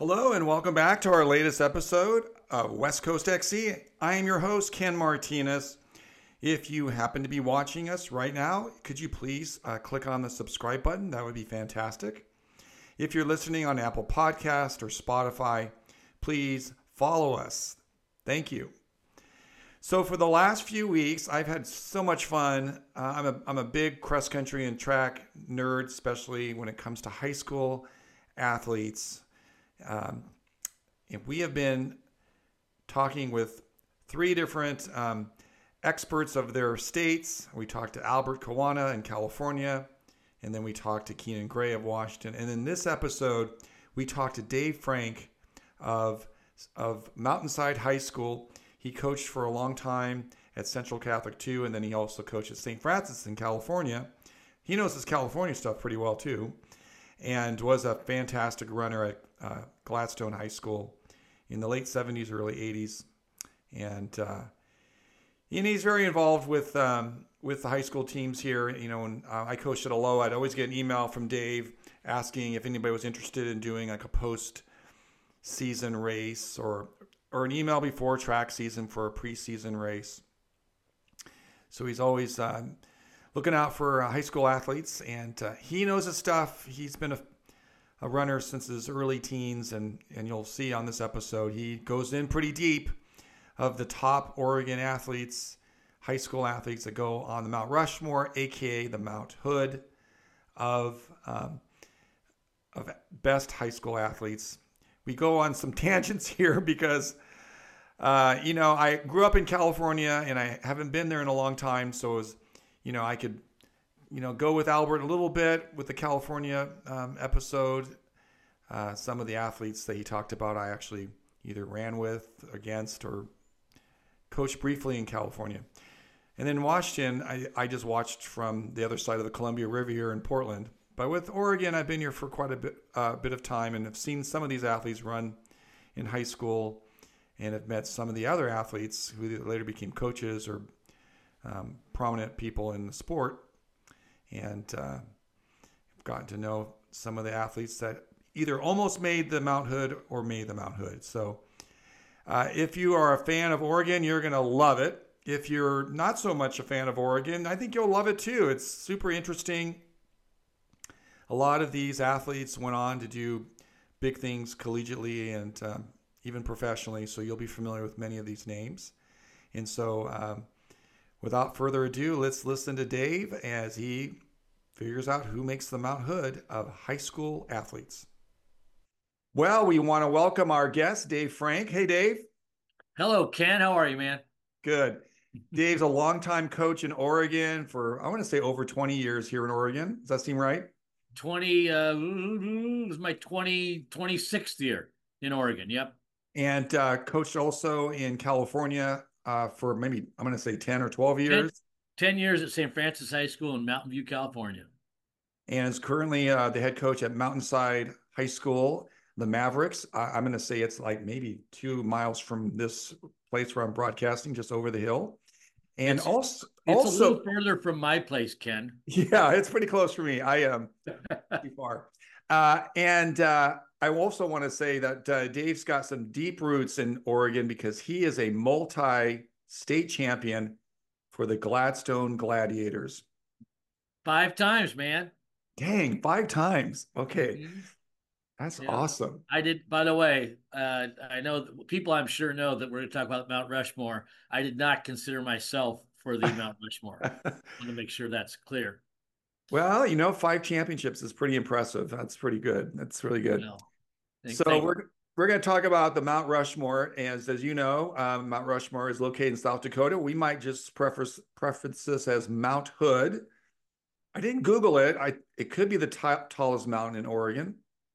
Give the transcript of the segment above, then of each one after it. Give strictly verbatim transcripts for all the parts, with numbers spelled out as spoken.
Hello and welcome back to our latest episode of West Coast X C. I am your host, Ken Martinez. If you happen to be watching us right now, could you please uh, click on the subscribe button? That would be fantastic. If you're listening on Apple Podcast or Spotify, please follow us. Thank you. So for the last few weeks, I've had so much fun. Uh, I'm a I'm a big cross country and track nerd, especially when it comes to high school athletes. Um, and we have been talking with three different um, experts of their states. We talked to Albert Kawana in California, and then we talked to Keenan Gray of Washington. And in this episode, we talked to Dave Frank of of Mountainside High School. He coached for a long time at Central Catholic too, and then he also coached at Saint Francis in California. He knows his California stuff pretty well too, and was a fantastic runner at uh, Gladstone High School in the late seventies, early eighties. And, uh, and he's very involved with um, with the high school teams here. You know, when uh, I coached at Aloha, I'd always get an email from Dave asking if anybody was interested in doing like a post-season race or or an email before track season for a preseason race. So he's always um, looking out for uh, high school athletes, and uh, he knows his stuff. He's been a, a runner since his early teens, and, and you'll see on this episode, he goes in pretty deep of the top Oregon athletes, high school athletes that go on the Mount Rushmore, aka the Mount Hood of, um, of best high school athletes. We go on some tangents here because, uh, you know, I grew up in California and I haven't been there in a long time. So, it was, you know, I could, you know, go with Albert a little bit with the California um, episode. Uh, some of the athletes that he talked about, I actually either ran with, against, or coached briefly in California. And then Washington, I, I just watched from the other side of the Columbia River here in Portland. But with Oregon, I've been here for quite a bit, uh, bit of time, and have seen some of these athletes run in high school, and have met some of the other athletes who later became coaches or um, prominent people in the sport, and uh, I've gotten to know some of the athletes that either almost made the Mount Hood or made the Mount Hood. So uh, if you are a fan of Oregon, you're going to love it. If you're not so much a fan of Oregon, I think you'll love it too. It's super interesting. A lot of these athletes went on to do big things collegiately and um, even professionally, so you'll be familiar with many of these names. And so um, without further ado, let's listen to Dave as he figures out who makes the Mount Hood of high school athletes. Well, we want to welcome our guest, Dave Frank. Hey, Dave. Hello, Ken. How are you, man? Good. Dave's a longtime coach in Oregon for, I want to say, over twenty years here in Oregon. Does that seem right? twenty, uh, this is my twenty, twenty-sixth year in Oregon. Yep. And uh, coached also in California uh, for maybe, I'm going to say ten or twelve years. ten, ten years at Saint Francis High School in Mountain View, California. And is currently uh, the head coach at Mountainside High School, the Mavericks. I- I'm going to say it's like maybe two miles from this place where I'm broadcasting, just over the hill. And it's, also, it's also, a little further from my place, Ken. Yeah, it's pretty close for me. I am um, too far. Uh, and uh, I also want to say that uh, Dave's got some deep roots in Oregon because he is a multi-state champion for the Gladstone Gladiators. Five times, man. Dang, five times. Okay. Mm-hmm. That's yeah. awesome. I did, by the way, uh, I know people I'm sure know that we're going to talk about Mount Rushmore. I did not consider myself for the Mount Rushmore. I want to make sure that's clear. Well, you know, five championships is pretty impressive. That's pretty good. That's really good. No. So we're we're going to talk about the Mount Rushmore. As as you know, um, Mount Rushmore is located in South Dakota. We might just preface preface this as Mount Hood. I didn't Google it. I it could be the t- tallest mountain in Oregon.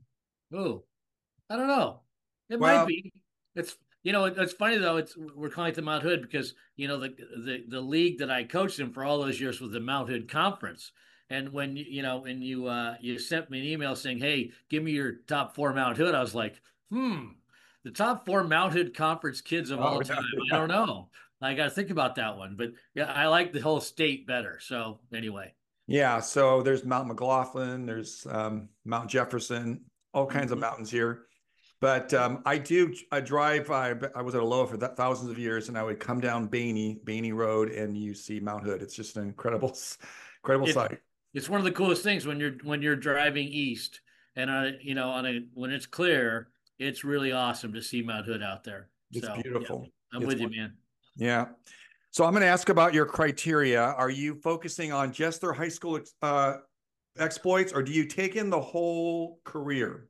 Oh, I don't know. It well, might be. It's you know it, it's funny though. It's we're calling it the Mount Hood because you know the the the league that I coached in for all those years was the Mount Hood Conference. And when you know, and you uh, you sent me an email saying, "Hey, give me your top four Mount Hood," I was like, "Hmm, the top four Mount Hood Conference kids of oh, all time." Yeah. I don't know. I got to think about that one. But yeah, I like the whole state better. So anyway. Yeah. So there's Mount McLaughlin. There's um, Mount Jefferson. All kinds mm-hmm. of mountains here. But um, I do I drive. I, I was at Aloha for that thousands of years, and I would come down Bainey Bainey Road, and you see Mount Hood. It's just an incredible, incredible It's sight. it's one of the coolest things when you're when you're driving east and on a, you know on a when it's clear, it's really awesome to see Mount Hood out there. It's So yeah, beautiful. I'm It's with you, man. yeah. So I'm going to ask about your criteria. Are you focusing on just their high school uh, exploits, or do you take in the whole career?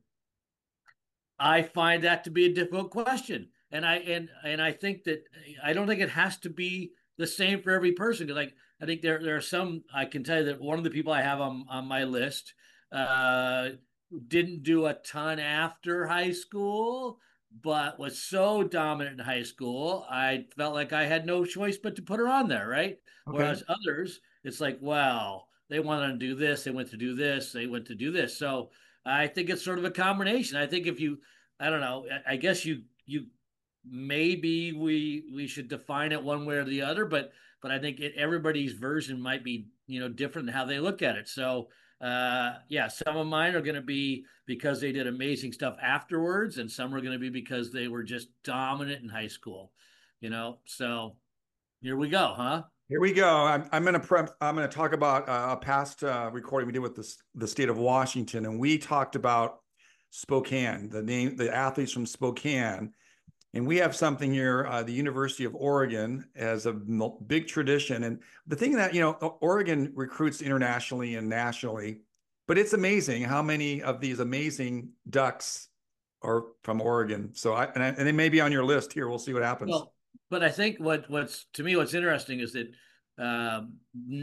I find that to be a difficult question, and I and and I think that I don't think it has to be the same for every person. Because like I think there there are some I can tell you that one of the people I have on on my list uh, didn't do a ton after high school, but was so dominant in high school, I felt like I had no choice but to put her on there, right? Okay. Whereas others, it's like, well, they wanted to do this, they went to do this, they went to do this, so. I think it's sort of a combination. I think if you, I don't know, I guess you you maybe we we should define it one way or the other, but but I think it, everybody's version might be you know different in how they look at it. So uh, yeah, some of mine are going to be because they did amazing stuff afterwards, and some are going to be because they were just dominant in high school. You know, so here we go, huh? Here we go. I'm, I'm going to prep, I'm going to talk about uh, a past uh, recording we did with the, the state of Washington, and we talked about Spokane, the name, the athletes from Spokane, and we have something here. Uh, the University of Oregon has a big tradition, and the thing that you know, Oregon recruits internationally and nationally, but it's amazing how many of these amazing Ducks are from Oregon. So, I and, I, and they may be on your list here. We'll see what happens. Well, but I think what what's to me what's interesting is that um,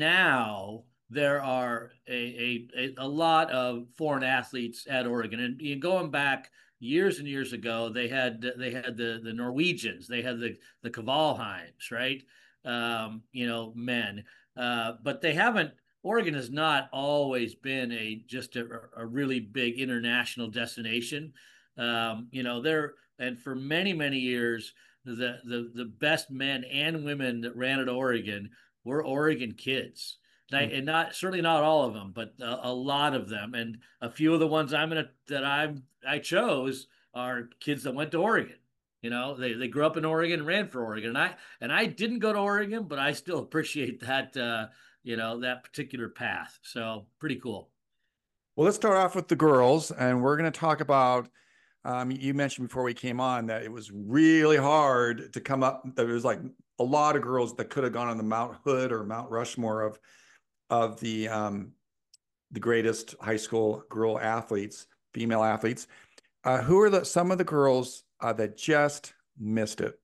now there are a, a a lot of foreign athletes at Oregon, and you know, going back years and years ago, they had they had the the Norwegians, they had the the Kavalheims, right? Um, you know, men, uh, but they haven't. Oregon has not always been a just a, a really big international destination. Um, you know, there and for many many years the the the best men and women that ran at Oregon were Oregon kids. And, I, and not certainly not all of them, but a, a lot of them, and a few of the ones I'm gonna that I'm I chose are kids that went to Oregon. You know, they they grew up in Oregon and ran for Oregon, and I and I didn't go to Oregon, but I still appreciate that uh, you know that particular path. So pretty cool. Well, let's start off with the girls, and we're going to talk about. Um, you mentioned before we came on that it was really hard to come up. There was like a lot of girls that could have gone on the Mount Hood or Mount Rushmore of of the um, the greatest high school girl athletes, female athletes. Uh, who are the some of the girls uh, that just missed it?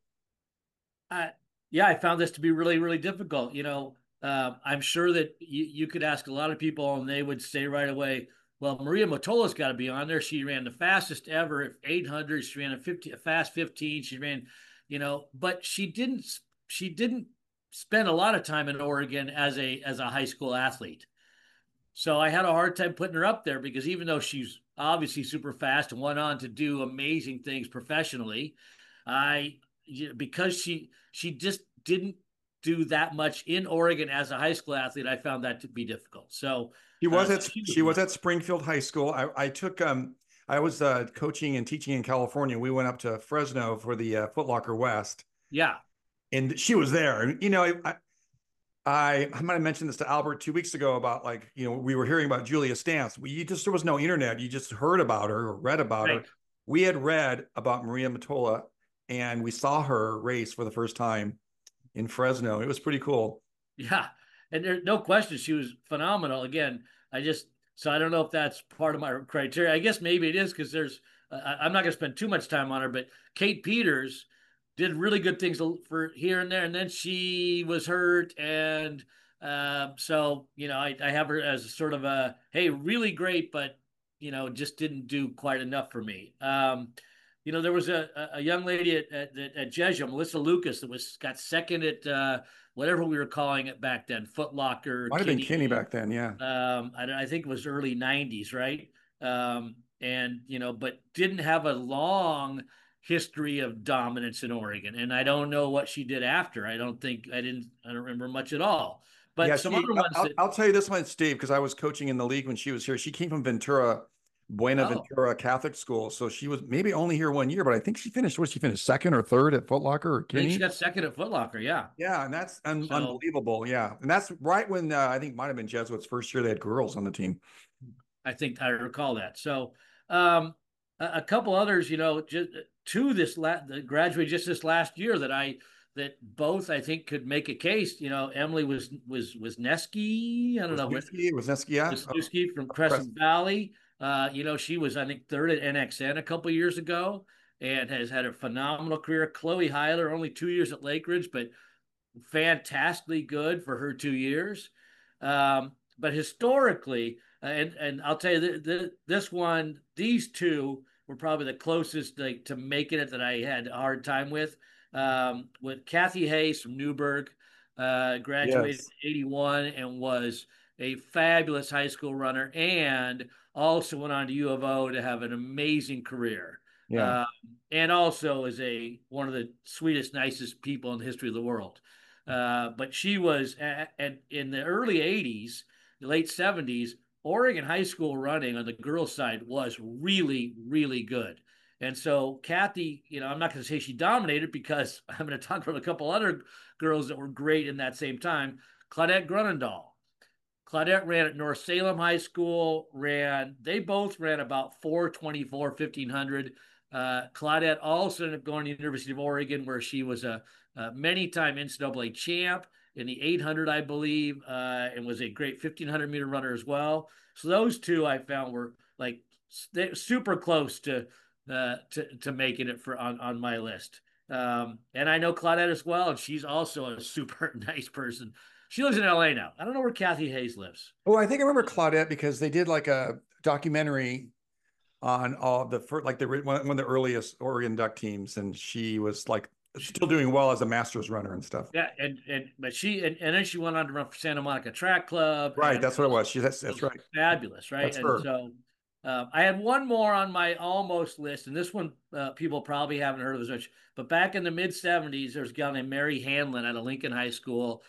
Uh, yeah, I found this to be really, really difficult. You know, uh, I'm sure that you, you could ask a lot of people and they would say right away, well, Maria Motola's got to be on there. She ran the fastest ever at eight hundred. She ran a fifty, a fast fifteen. She ran, you know, but she didn't, she didn't spend a lot of time in Oregon as a, as a high school athlete. So I had a hard time putting her up there because even though she's obviously super fast and went on to do amazing things professionally, I because she she just didn't do that much in Oregon as a high school athlete. I found that to be difficult. So She uh, was so at she was she was one. at Springfield High School. I, I took um I was uh, coaching and teaching in California. We went up to Fresno for the uh, Foot Locker West, Yeah, and she was there. And you know, I, I I might have mentioned this to Albert two weeks ago about like you know we were hearing about Julia Stantz. We you just there was no internet. You just heard about her or read about her. right. We had read about Maria Matola, and we saw her race for the first time in Fresno. It was pretty cool. Yeah, and there's no question she was phenomenal. Again, I just so I don't know if that's part of my criteria. I guess maybe it is because there's uh, I'm not going to spend too much time on her, but Kate Peters did really good things for here and there, and then she was hurt, and uh, so you know I, I have her as sort of a hey, really great, but you know just didn't do quite enough for me. Um, you know, there was a, a young lady at, at, at Jesuit, Melissa Lucas, that was got second at uh, whatever we were calling it back then, Foot Locker, Might have been Kinney Kinney. back then, yeah. Um, I, I think it was early nineties, right? Um, and you know, but didn't have a long history of dominance in Oregon. And I don't know what she did after. I don't think I didn't. I don't remember much at all. Yeah, But some she. other ones I'll, that I'll tell you this one, Steve, because I was coaching in the league when she was here. She came from Ventura, Oh, Buenaventura Catholic School. So she was maybe only here one year, but I think she finished, what, she finished second or third at Foot Locker or I think she Kinney. got second at Foot Locker. Yeah. Yeah, and that's un So unbelievable. Yeah, and that's right when uh, I think might have been Jesuits' first year they had girls on the team. I think I recall that. So um, a, a couple others, you know, just two this la- graduated just this last year that I that both I think could make a case. You know, Emily was was was Wisniewski. I don't know what Wisniewski, Wisniewski, yeah. Oh, Wisniewski from press. Crescent Valley. Uh, you know, she was I think third at N X N a couple years ago and has had a phenomenal career. Chloe Heiler only two years at Lake Ridge, but fantastically good for her two years. Um, but historically, and and I'll tell you the, the, this one, these two were probably the closest like, to making it that I had a hard time with. Um, with Kathy Hayes from Newburgh, uh, graduated Yes. in eighty-one and was a fabulous high school runner, and also went on to U of O to have an amazing career. Yeah. Uh, and also is a one of the sweetest, nicest people in the history of the world. Uh, but she was at, at, in the early eighties, the late seventies, Oregon high school running on the girls' side was really, really good. And so Kathy, you know, I'm not going to say she dominated because I'm going to talk about a couple other girls that were great in that same time. Claudette Grunendahl. Claudette ran at North Salem High School, ran, they both ran about four twenty-four, fifteen hundred. Uh, Claudette also ended up going to the University of Oregon, where she was a, a many-time N C double A champ in the eight hundred, I believe, uh, and was a great fifteen hundred meter runner as well. So those two I found were like super close to uh, to to making it for on on my list. Um, and I know Claudette as well, and she's also a super nice person. She lives in L A now. I don't know where Kathy Hayes lives. Oh, I think I remember Claudette because they did like a documentary on all the first, like the one one of the earliest Oregon Duck teams, and she was like still doing well as a Masters runner and stuff. Yeah, and and but she and, and then she went on to run for Santa Monica Track Club, Right, and that's what it was. She that's that's was right. fabulous, right? That's And her. so uh, I had one more on my almost list, and this one uh, people probably haven't heard of as much. But back in the mid seventies, there was a gal named Mary Hanlon at a Lincoln High School,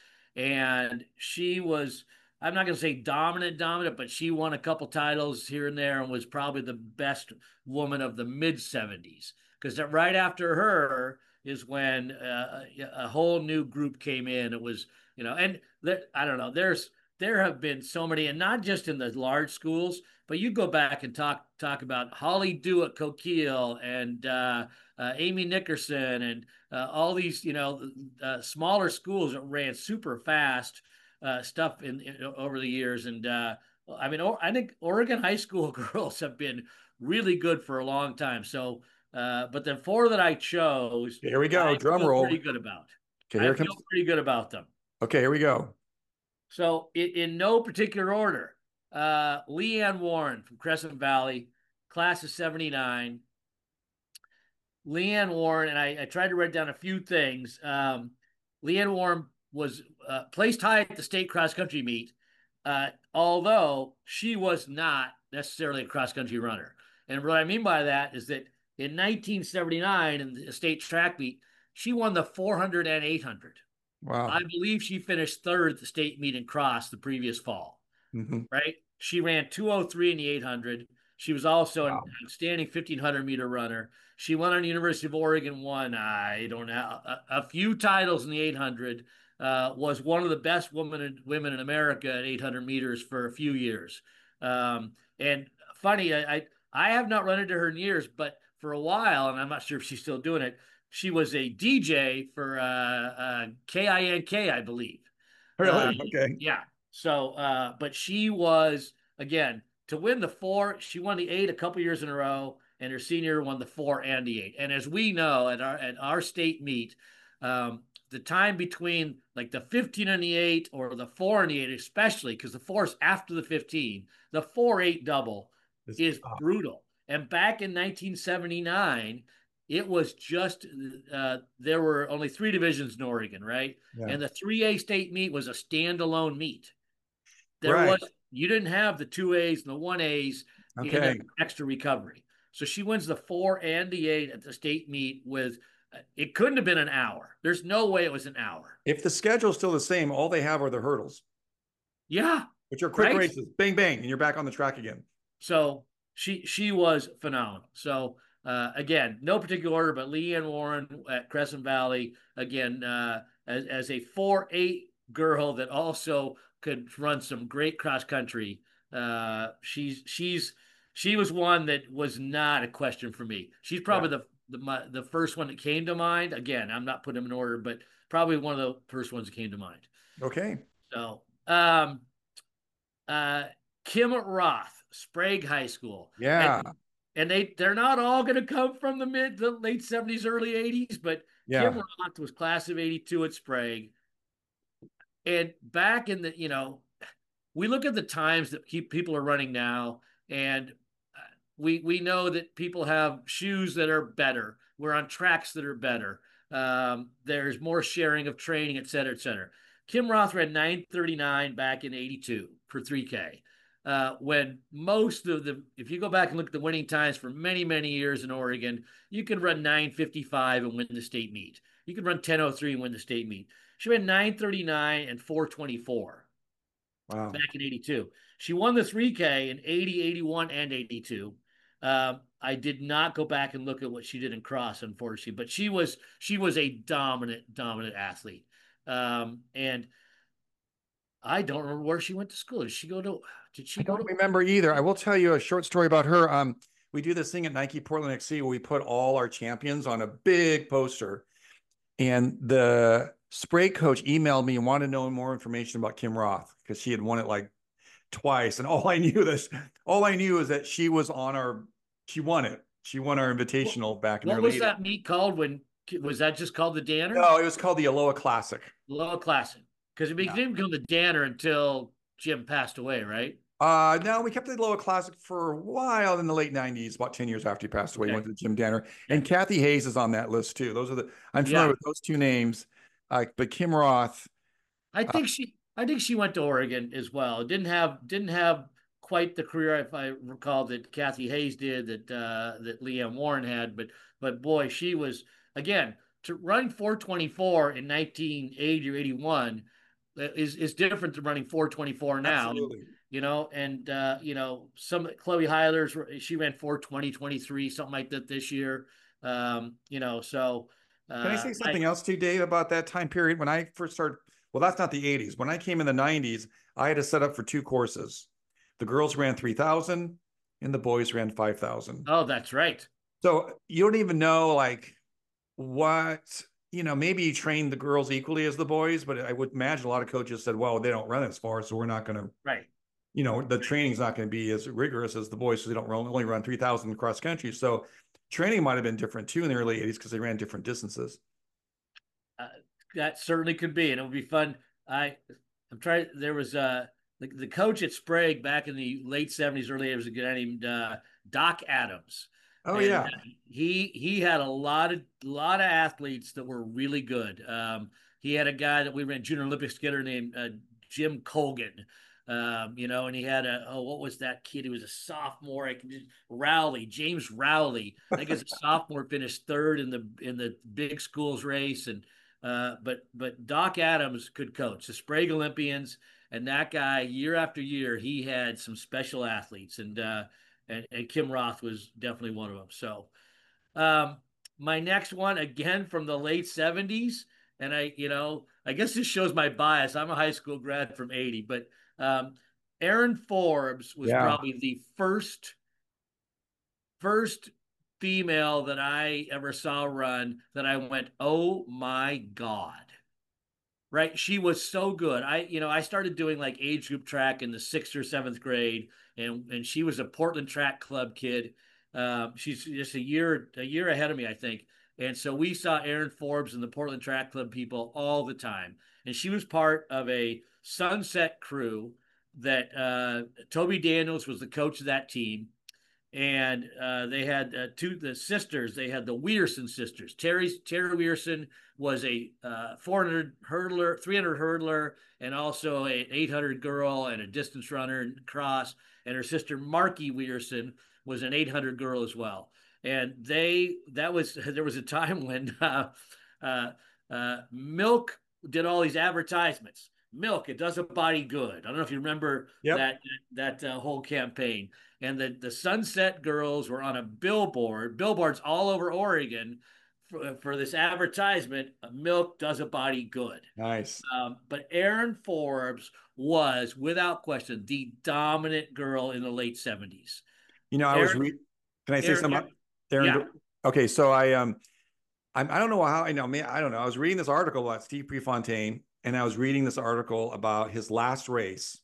and she was, I'm not going to say dominant, dominant, but she won a couple titles here and there and was probably the best woman of the mid seventies. Because right after her is when uh, a whole new group came in. It was, you know, and there, I don't know, there's, there have been so many, and not just in the large schools, but you go back and talk talk about Holly Dew at Coquille and uh, uh, Amy Nickerson and uh, all these, you know, uh, smaller schools that ran super fast uh, stuff in, in, over the years. And uh, I mean, I think Oregon high school girls have been really good for a long time. So, uh, but the four that I chose, Okay, here we go. I Drum feel roll. pretty good about. Okay, I here feel comes. pretty good about them. Okay, here we go. So, in, in no particular order, uh, Leanne Warren from Crescent Valley, class of seventy-nine. Leanne Warren, and I, I tried to write down a few things. Um, Leanne Warren was uh, placed high at the state cross country meet, uh, although she was not necessarily a cross country runner. And what I mean by that is that in nineteen seventy-nine, in the state track meet, she won the four hundred and eight hundred. Wow. I believe she finished third at the state meet in cross the previous fall. Mm-hmm. Right? She ran two oh three in the eight hundred. She was also wow. an outstanding fifteen hundred meter runner. She won on the University of Oregon, won, I don't know, a, a few titles in the eight hundred, uh, was one of the best women, women in America at eight hundred meters for a few years. Um, and funny, I, I, I have not run into her in years, but for a while, and I'm not sure if she's still doing it, she was a D J for uh, uh, K I N K, I believe. Really? Uh, okay. Yeah. So, uh, but she was, again, to win the four, she won the eight a couple years in a row, and her senior won the four and the eight. And as we know at our at our state meet, um, the time between like the fifteen and the eight or the four and the eight, especially because the four is after the fifteen, the four eight double it's is tough. Brutal. And back in nineteen seventy-nine, it was just uh, there were only three divisions in Oregon, right? Yeah. And the three A state meet was a standalone meet. There right. was you didn't have the two A's and the one A's okay. in the extra recovery. So she wins the four and the eight at the state meet with, uh, it couldn't have been an hour. There's no way it was an hour. If the schedule's still the same, all they have are the hurdles. Yeah. Which are quick right? races. Bang, bang, and you're back on the track again. So she she was phenomenal. So uh, again, no particular order, but Leanne Warren at Crescent Valley again uh, as as a four eight girl that also could run some great cross country. Uh, she's she's she was one that was not a question for me. She's Yeah. probably the the my, the first one that came to mind. Again, I'm not putting them in order, but probably one of the first ones that came to mind. Okay. So, um, uh, Kim Roth, Sprague High School, Yeah. and and they they're not all going to come from the mid the late seventies, early eighties, but Kim Yeah. Roth was class of eighty-two at Sprague, and back in the you know, we look at the times that keep people are running now, and uh, we we know that people have shoes that are better. We're on tracks that are better. Um, there's more sharing of training, et cetera, et cetera. Kim Roth ran nine thirty-nine back in eighty-two for three K. Uh, when most of the, if you go back and look at the winning times for many, many years in Oregon, you could run nine fifty-five and win the state meet. You could run ten oh three and win the state meet. She ran nine thirty-nine and four twenty-four Wow. back in eighty-two. She won the three K in eighty, eighty-one, and eighty-two. Um, I did not go back and look at what she did in cross, unfortunately, but she was she was a dominant, dominant athlete. Um, and I don't remember where she went to school. Did she go to? Did I she go don't to? remember either. I will tell you a short story about her. Um, we do this thing at Nike Portland X C where we put all our champions on a big poster. And the spray coach emailed me and wanted to know more information about Kim Roth because she had won it like twice. And all I knew this, all I knew is that she was on our, she won it. She won our What, invitational back in the what was early eighties. that meet called? When was that just called the Danner? No, it was called the Aloha Classic. Lower Classic, because it Yeah. didn't become the Danner until Jim passed away, right? Uh, no, we kept the Aloha Classic for a while in the late nineties, about ten years after he passed away. Okay. Went to Jim Danner. Yeah. And Kathy Hayes is on that list too. Those are the, I'm familiar Yeah. with those two names. Uh, but Kim Roth, I uh, think she I think she went to Oregon as well. Didn't have didn't have quite the career, if I recall, that Kathy Hayes did, that uh, that Leanne Warren had, but but boy, she was again to run four twenty-four in nineteen eighty or eighty-one is is different than running four twenty-four now. absolutely. You know, and uh, you know, some Chloe Heiler's she ran four twenty, twenty-three, something like that this year. Um, you know, so Can I uh, say I, something else too, Dave, about that time period when I first started? Well, that's not the eighties. When I came in the nineties, I had to set up for two courses. The girls ran three thousand and the boys ran five thousand. oh, that's right. So you don't even know like what, you know, maybe you train the girls equally as the boys, but I would imagine a lot of coaches said, well, they don't run as far, so we're not going to, Right. you know, the training's not going to be as rigorous as the boys, so they don't run, only run three thousand cross country. So training might have been different too in the early eighties because they ran different distances. Uh, that certainly could be, and it would be fun. I I'm trying. There was uh the, the coach at Sprague back in the late seventies, early eighties was a guy named uh, Doc Adams, Oh, and yeah. he he had a lot of lot of athletes that were really good. Um, he had a guy that we ran junior Olympic skitter named uh, Jim Colgan. Um, you know, and he had a oh, what was that kid? He was a sophomore. I can just Rowley, James Rowley. I think as a sophomore finished third in the in the big schools race, and uh, but but Doc Adams could coach the Sprague Olympians, and that guy year after year he had some special athletes, and uh, and, and Kim Roth was definitely one of them. So um, my next one again from the late seventies, and I you know I guess this shows my bias. I'm a high school grad from eighty, but um, Erin Forbes was Yeah. probably the first first female that I ever saw run that I went, oh my God. Right. She was so good. I, you know, I started doing like age group track in the sixth or seventh grade, and and she was a Portland Track Club kid. Um, she's just a year a year ahead of me, I think. And so we saw Erin Forbes and the Portland Track Club people all the time. And she was part of a Sunset crew that uh, Toby Daniels was the coach of that team, and uh, they had uh, two the sisters. They had the Weirson sisters. Terry Terry Weirson was a uh, four hundred hurdler, three hundred hurdler, and also an eight hundred girl and a distance runner and cross. And her sister Marky Weirson was an eight hundred girl as well. And they that was there was a time when uh, uh, uh, Milk did all these advertisements. Milk, it does a body good. I don't know if you remember Yep. that that uh, whole campaign. and the the Sunset Girls were on a billboard, billboards all over Oregon for, for this advertisement. Milk does a body good. Nice. Um, but Erin Forbes was, without question, the dominant girl in the late seventies. You know, I was Erin, re Can I say Erin, something Erin about Aaron? yeah, Gr- Okay, so I um I'm, I don't know how I know. Me, I don't know. I was reading this article about Steve Prefontaine, and I was reading this article about his last race.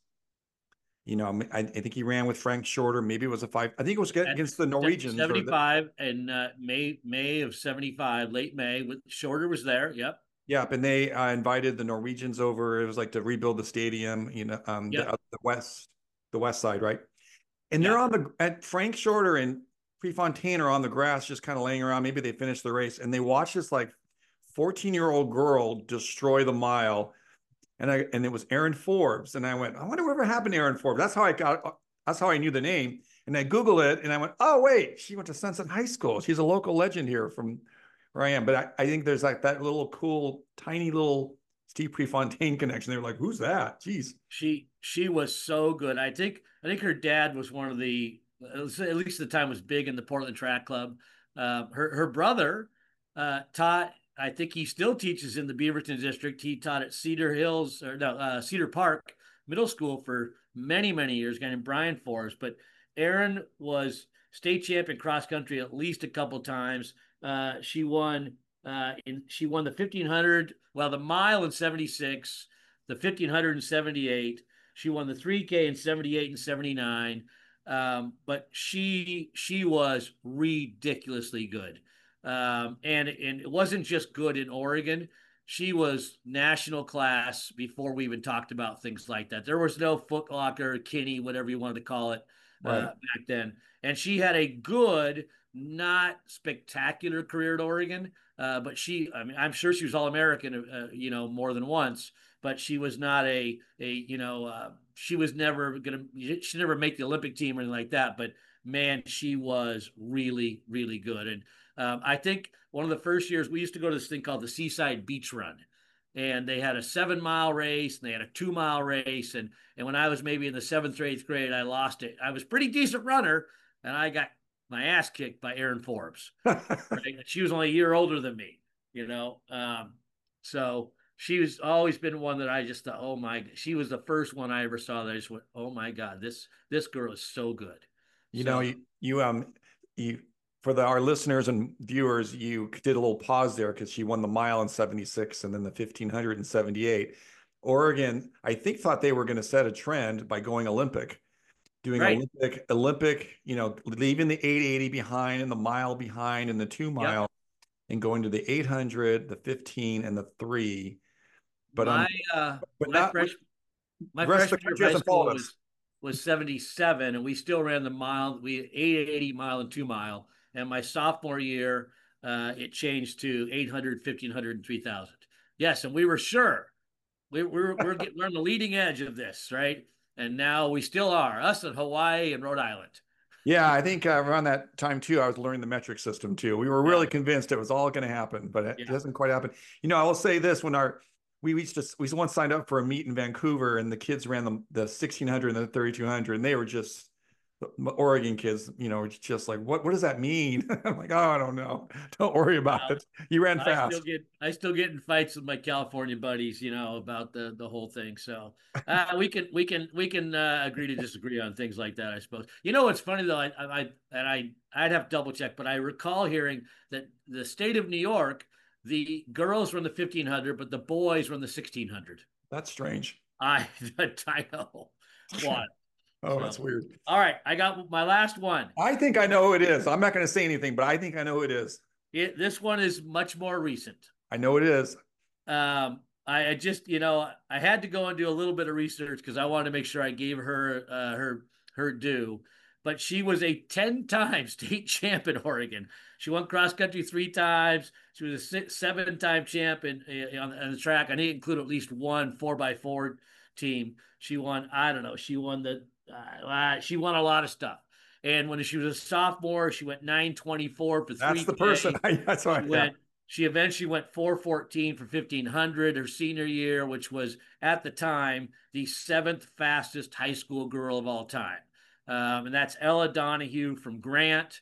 You know, I, I think he ran with Frank Shorter. Maybe it was a five. I think it was at against the Norwegians or the. seventy-five in uh, May May of seventy-five, late May. With Shorter was there. Yep. Yeah, and they uh, invited the Norwegians over. It was like to rebuild the stadium. You know, um, the, Yep. uh, the west, the west side, right? And they're Yep. on the at Frank Shorter and Prefontaine are on the grass, just kind of laying around. Maybe they finished the race, and they watch this like fourteen year old girl destroy the mile. And I and it was Erin Forbes. And I went, I wonder whatever happened to Erin Forbes. That's how I got that's how I knew the name. And I Googled it and I went, oh wait, she went to Sunset High School. She's a local legend here from where I am. But I, I think there's like that little cool, tiny little Steve Prefontaine connection. They were like, who's that? Jeez. She she was so good. I think I think her dad was one of the, at least at the time, was big in the Portland Track Club. Uh, her her brother uh, taught. I think he still teaches in the Beaverton district. He taught at Cedar Hills or no uh, Cedar Park Middle School for many many years. A guy named Brian Forbes. But Erin was state champion cross country at least a couple times. Uh, she won. Uh, in she won the fifteen hundred. Well, the mile in seventy-six, the fifteen hundred in seventy-eight. She won the three K in seventy-eight and seventy-nine. Um, but she she was ridiculously good. Um, and and it wasn't just good in Oregon. She was national class before we even talked about things like that. There was no Foot Locker, Kinney, whatever you wanted to call it, uh, Right. back then. And she had a good, not spectacular career at Oregon, uh, but she, I mean, I'm sure she was All American, uh, you know, more than once. But she was not a a you know, uh, she was never gonna, she never make the Olympic team or anything like that. But man, she was really really good. And um, I think one of the first years we used to go to this thing called the Seaside Beach Run, and they had a seven mile race and they had a two mile race. And and when I was maybe in the seventh or eighth grade, I lost it. I was a pretty decent runner, and I got my ass kicked by Erin Forbes. Right? She was only a year older than me, you know. Um, so she was always been one that I just thought, oh my, she was the first one I ever saw that I just went, oh my God, this this girl is so good. You know, So you, you um you for the our listeners and viewers, you did a little pause there because she won the mile in seventy-six and then the fifteen hundred in seventy-eight. Oregon, I think, thought they were going to set a trend by going Olympic, doing right, Olympic, Olympic, you know, leaving the eight eighty behind and the mile behind and the two yep. mile and going to the eight hundred, the fifteen and the three. But um, My uh but my not fresh the my rest of freshman the year of country high hasn't followed school us. was was seventy-seven, and we still ran the mile. We eight eighty mile and two mile. And my sophomore year, uh, it changed to eight hundred, fifteen hundred, and three thousand. Yes, and we were sure we, we're we're getting we're on the leading edge of this, right? And now we still are. Us in Hawaii and Rhode Island. Yeah, I think uh, around that time too, I was learning the metric system too. We were Yeah, really convinced it was all going to happen, but it yeah. hasn't quite happened. You know, I will say this: when our we reached, a, we once signed up for a meet in Vancouver, and the kids ran the the sixteen hundred and the thirty-two hundred, and they were just Oregon kids. You know, just like, what what does that mean? I'm like, oh, I don't know. Don't worry about Well, it. You ran I still fast. get I still get in fights with my California buddies, you know, about the the whole thing. So uh, we can we can we can uh, agree to disagree on things like that, I suppose. You know what's funny though? I I and I I'd have to double check, but I recall hearing that the state of New York, the girls run the fifteen hundred, but the boys run the sixteen hundred. That's strange. I I know what. Oh, So that's weird. all right, I got my last one. I think I know who it is. I'm not going to say anything, but I think I know who it is. It, this one is much more recent. I know it is. Um, I, I just, you know, I had to go and do a little bit of research because I wanted to make sure I gave her uh, her her due. But she was a ten-time state champ in Oregon. She won cross country three times. She was a six, seven-time champ in, in, on, on the track. I need to include at least one four by four team. She won. I don't know. She won the. Uh, she won a lot of stuff. And when she was a sophomore, she went nine twenty-four for That's three K. the person. I, that's why. She Yeah. went. She eventually went four fourteen for fifteen hundred her senior year, which was at the time the seventh fastest high school girl of all time. um, and that's Ella Donahue from Grant.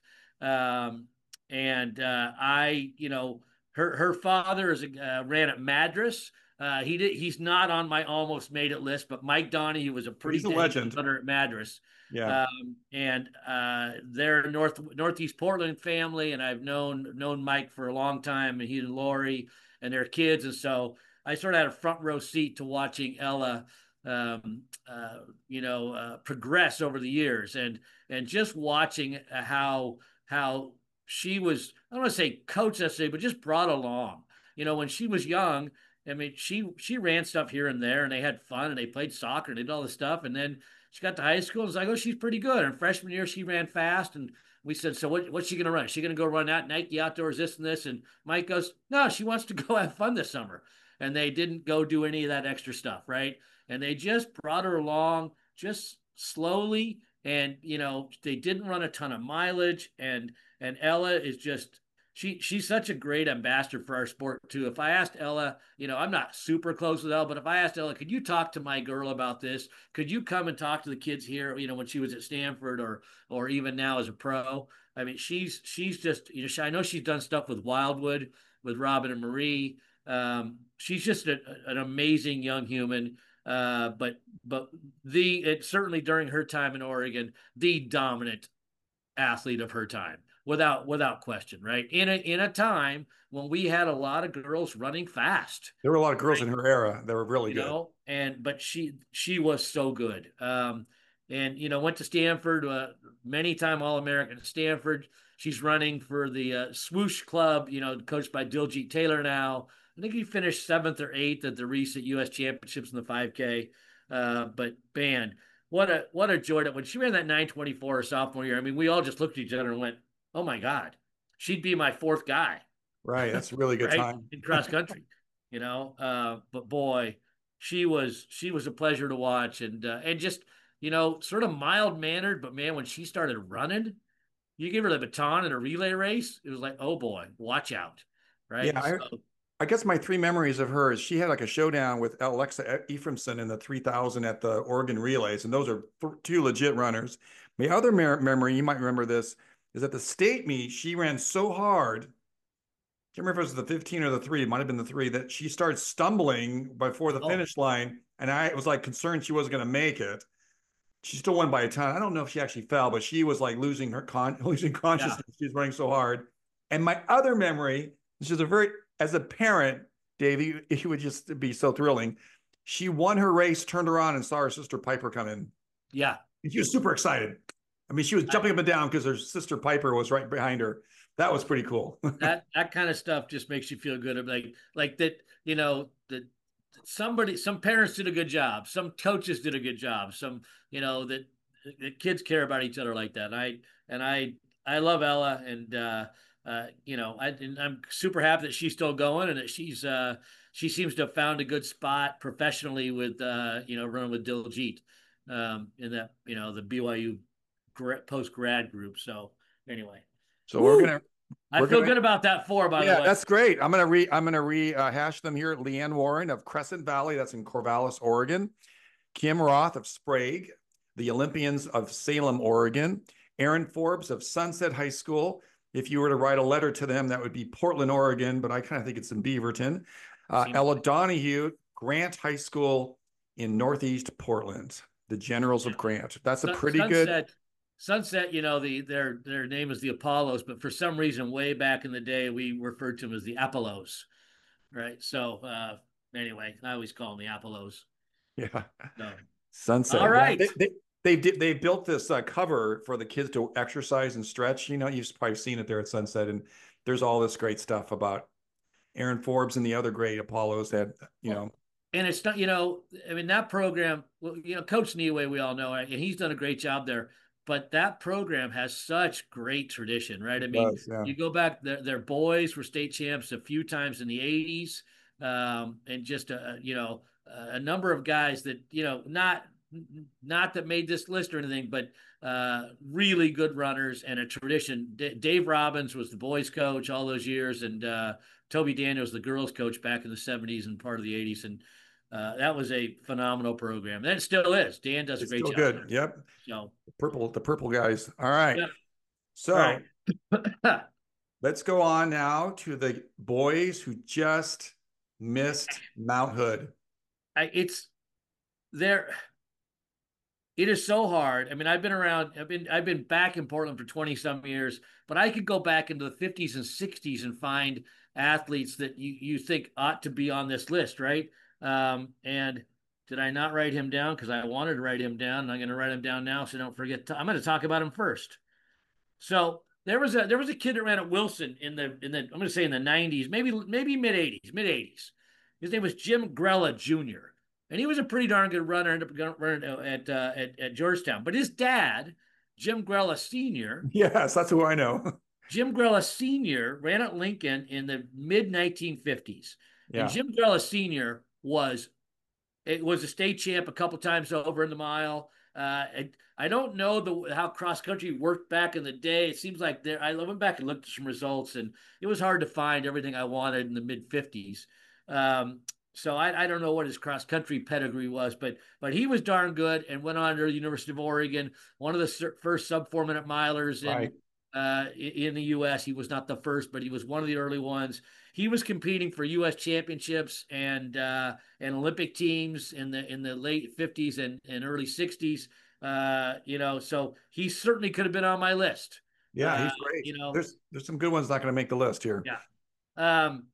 Um, and uh, I, you know, her her father is a, uh, ran at Madras. Uh, he did. He's not on my almost made it list, but Mike Donahue was a But pretty he's a dang legend. runner at Madras. Yeah. Um, and uh, they're North Northeast Portland family, and I've known known Mike for a long time, and he and Lori and their kids, and so I sort of had a front row seat to watching Ella, um, uh, you know, uh, progress over the years, and and just watching how how she was, I don't want to say coached necessarily, but just brought along. You know, when she was young, I mean, she she ran stuff here and there, and they had fun, and they played soccer, and they did all this stuff, and then she got to high school, and was like, oh, she's pretty good. And freshman year, she ran fast, and we said, so what, what's she going to run? Is she going to go run out Nike Outdoors, this and this? And Mike goes, no, she wants to go have fun this summer. And they didn't go do any of that extra stuff, right? And they just brought her along just slowly, and you know, they didn't run a ton of mileage, and and Ella is just she she's such a great ambassador for our sport too. If I asked Ella, you know, I'm not super close with Ella, but if I asked Ella, could you talk to my girl about this? Could you come and talk to the kids here, you know, when she was at Stanford, or or even now as a pro? I mean, she's she's just, you know, I know she's done stuff with Wildwood, with Robin and Marie. Um, she's just a, an amazing young human. Uh, but but the it certainly during her time in Oregon, the dominant athlete of her time, without without question, right? In a in a time when we had a lot of girls running fast, There were a lot of girls right? in her era that were really You good. know, and but she she was so good. Um, and you know, went to Stanford, uh, many time All American at Stanford. She's running for the uh, Swoosh Club, you know, coached by Diljit Taylor now. I think he finished seventh or eighth at the recent U S Championships in the five K. Uh, but man, what a what a joy that when she ran that nine twenty-four her sophomore year. I mean, we all just looked at each other and went, "Oh my God, she'd be my fourth guy." Right. That's a really good Right, time. in cross country, you know. Uh, but boy, she was she was a pleasure to watch, and uh, and just, you know, sort of mild mannered. But man, when she started running, you give her the baton in a relay race, it was like, oh boy, watch out, Yeah. right? I, So I guess my three memories of her is she had like a showdown with Alexa Ephraimson in the three thousand at the Oregon Relays, and those are two legit runners. My other me- memory, you might remember this, is at the state meet, she ran so hard. Can't remember if it was the fifteen or the three, it might have been the three, that she started stumbling before the oh finish line. And I was like concerned she wasn't going to make it. She still won by a ton. I don't know if she actually fell, but she was like losing her con losing yeah, consciousness. She's running so hard. And my other memory, this is a very, as a parent, Davey, it would just be so thrilling. She won her race, turned around, and saw her sister Piper come in. yeah. And she was super excited. I mean, she was I, jumping up and down because her sister Piper was right behind her. That was pretty cool. that that kind of stuff just makes you feel good. Like like that, you know, that somebody, some parents did a good job, some coaches did a good job, some, you know, that, that kids care about each other like that. And I and I I love Ella, and uh, uh, you know, I and I'm super happy that she's still going, and that she's uh, she seems to have found a good spot professionally with uh, you know, running with Diljit, um, in that, you know, the B Y U post grad group. So anyway, So we're woo, gonna I we're feel gonna good about that four, by the yeah, way. that's great. I'm gonna re I'm gonna rehash them here. Leanne Warren of Crescent Valley, that's in Corvallis, Oregon. Kim Roth of Sprague, the Olympians of Salem, Oregon. Aaron Forbes of Sunset High School. If you were to write a letter to them, that would be Portland, Oregon, but I kind of think it's in Beaverton. Uh, Seems Ella like, Donahue, Grant High School in Northeast Portland, the Generals yeah. of Grant. That's a Sun, pretty good. Sunset, Sunset, you know, the their their name is the Apollos, but for some reason, way back in the day, we referred to them as the Apollos, right? So uh, anyway, I always call them the Apollos. Yeah. So all Sunset. Yeah, right, they they they did they built this uh, cover for the kids to exercise and stretch. You know, you've probably seen it there at Sunset, and there's all this great stuff about Aaron Forbes and the other great Apollos that you well, know. and it's not, you know, I mean, that program, well, you know, Coach Niue, we all know, right? And he's done a great job there. But that program has such great tradition, right? I It mean, does, yeah. you go back, their, their boys were state champs a few times in the eighties, um, and just a, you know, a number of guys that, you know, not not that made this list or anything, but uh, really good runners and a tradition. D- Dave Robbins was the boys coach all those years, and uh, Toby Daniels the girls coach back in the seventies and part of the eighties, and Uh, that was a phenomenal program. And it still is. Dan does a It's great still job. good. Yep. So, The purple, the purple guys. All right. yeah. All So right. let's go on now to the boys who just missed Mount Hood. I, it's there. It is so hard. I mean, I've been around, I've been I've been back in Portland for twenty some years, but I could go back into the fifties and sixties and find athletes that you you think ought to be on this list, right? Um, and did I not write him down? Because I wanted to write him down, and I'm going to write him down now so don't forget. To, I'm going to talk about him first. So there was a there was a kid that ran at Wilson in the in the I'm going to say in the nineties, maybe maybe mid eighties, mid eighties. His name was Jim Grella Junior And he was a pretty darn good runner. Ended up running at, uh, at at Georgetown. But his dad, Jim Grella Senior, Yes, that's who I know. Jim Grella Senior ran at Lincoln in the mid nineteen fifties, and Yeah. Jim Grella Senior was it was a state champ a couple times over in the mile. Uh, I, I don't know the how cross country worked back in the day. It seems like there. I went back and looked at some results, and it was hard to find everything I wanted in the mid fifties. Um, so I, I don't know what his cross country pedigree was, but but he was darn good and went on to the University of Oregon, one of the first sub four minute milers in Right. uh, in the U S. He was not the first, but he was one of the early ones. He was competing for U S championships and uh, and Olympic teams in the in the late fifties and, and early sixties. Uh, you know, so he certainly could have been on my list. Yeah, Uh, he's great. you know, There's there's some good ones not going to make the list here. yeah. Um,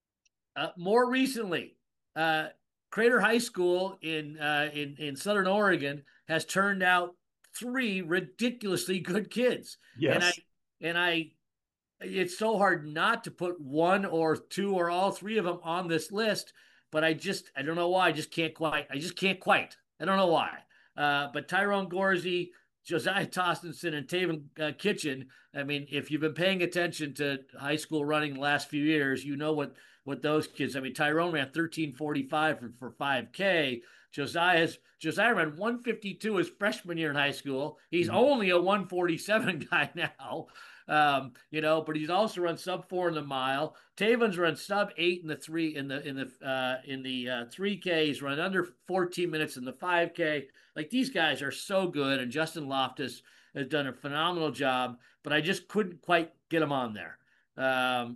uh, more recently, uh, Crater High School in uh, in in Southern Oregon has turned out three ridiculously good kids, and I Yes. and I it's so hard not to put one or two or all three of them on this list, but I just I don't know why. I just can't quite. I just can't quite. I don't know why. Uh, but Tyrone Gorsey, Josiah Tostenson, and Taven uh, Kitchen. I mean, if you've been paying attention to high school running the last few years, you know what what those kids. I mean, Tyrone ran thirteen forty-five for, for five K. Josiah's Josiah ran one fifty-two his freshman year in high school. He's mm-hmm. only a one forty-seven guy now. Um, you know, but he's also run sub four in the mile. Taven's run sub eight in the three in the in the uh, in the uh, three K. He's run under fourteen minutes in the five K. Like these guys are so good, and Justin Loftus has done a phenomenal job. But I just couldn't quite get him on there. Um,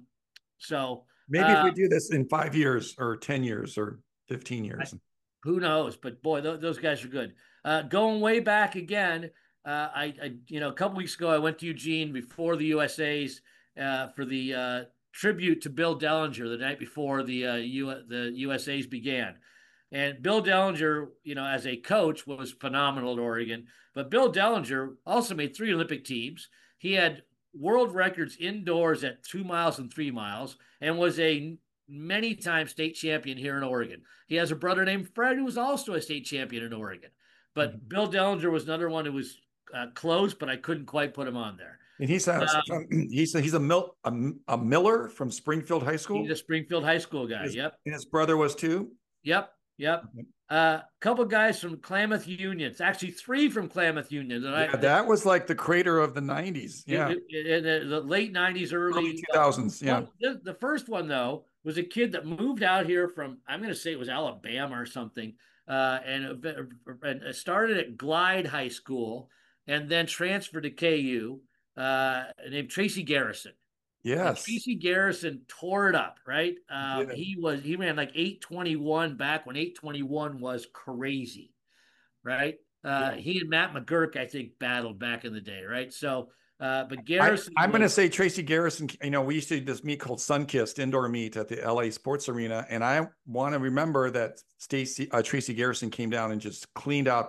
so maybe uh, if we do this in five years or ten years or fifteen years, I, who knows? But boy, th- those guys are good. Uh, going way back again. Uh, I, I, you know, a couple weeks ago, I went to Eugene before the U S A's uh, for the uh, tribute to Bill Dellinger the night before the uh, U, the U S A's began. And Bill Dellinger, you know, as a coach was phenomenal at Oregon. But Bill Dellinger also made three Olympic teams. He had world records indoors at two miles and three miles and was a many time state champion here in Oregon. He has a brother named Fred who was also a state champion in Oregon. But mm-hmm. Bill Dellinger was another one who was Uh, close, but I couldn't quite put him on there. And he's a, um, he's a, he's a, mil, a, a Miller from Springfield High School. He's a Springfield High School guy. His, yep. And his brother was too. Yep. Yep. A okay. uh, couple guys from Klamath Union. It's actually three from Klamath Union. That, yeah, I, that was like the crater of the nineties. Yeah. In the, the late nineties, early, early two thousands. Uh, yeah. Well, the, the first one though was a kid that moved out here from I'm going to say it was Alabama or something, uh, and, and started at Glide High School. And then transferred to K U, uh, named Tracy Garrison. Yes, and Tracy Garrison tore it up. Right, um, he, he was he ran like eight twenty-one back when eight twenty-one was crazy. Right, uh, yeah. He and Matt McGurk, I think, battled back in the day. Right, so uh, but Garrison. I, I'm going to say Tracy Garrison. You know, we used to do this meet called Sunkissed indoor meet at the L A Sports Arena, and I want to remember that Stacy uh, Tracy Garrison came down and just cleaned out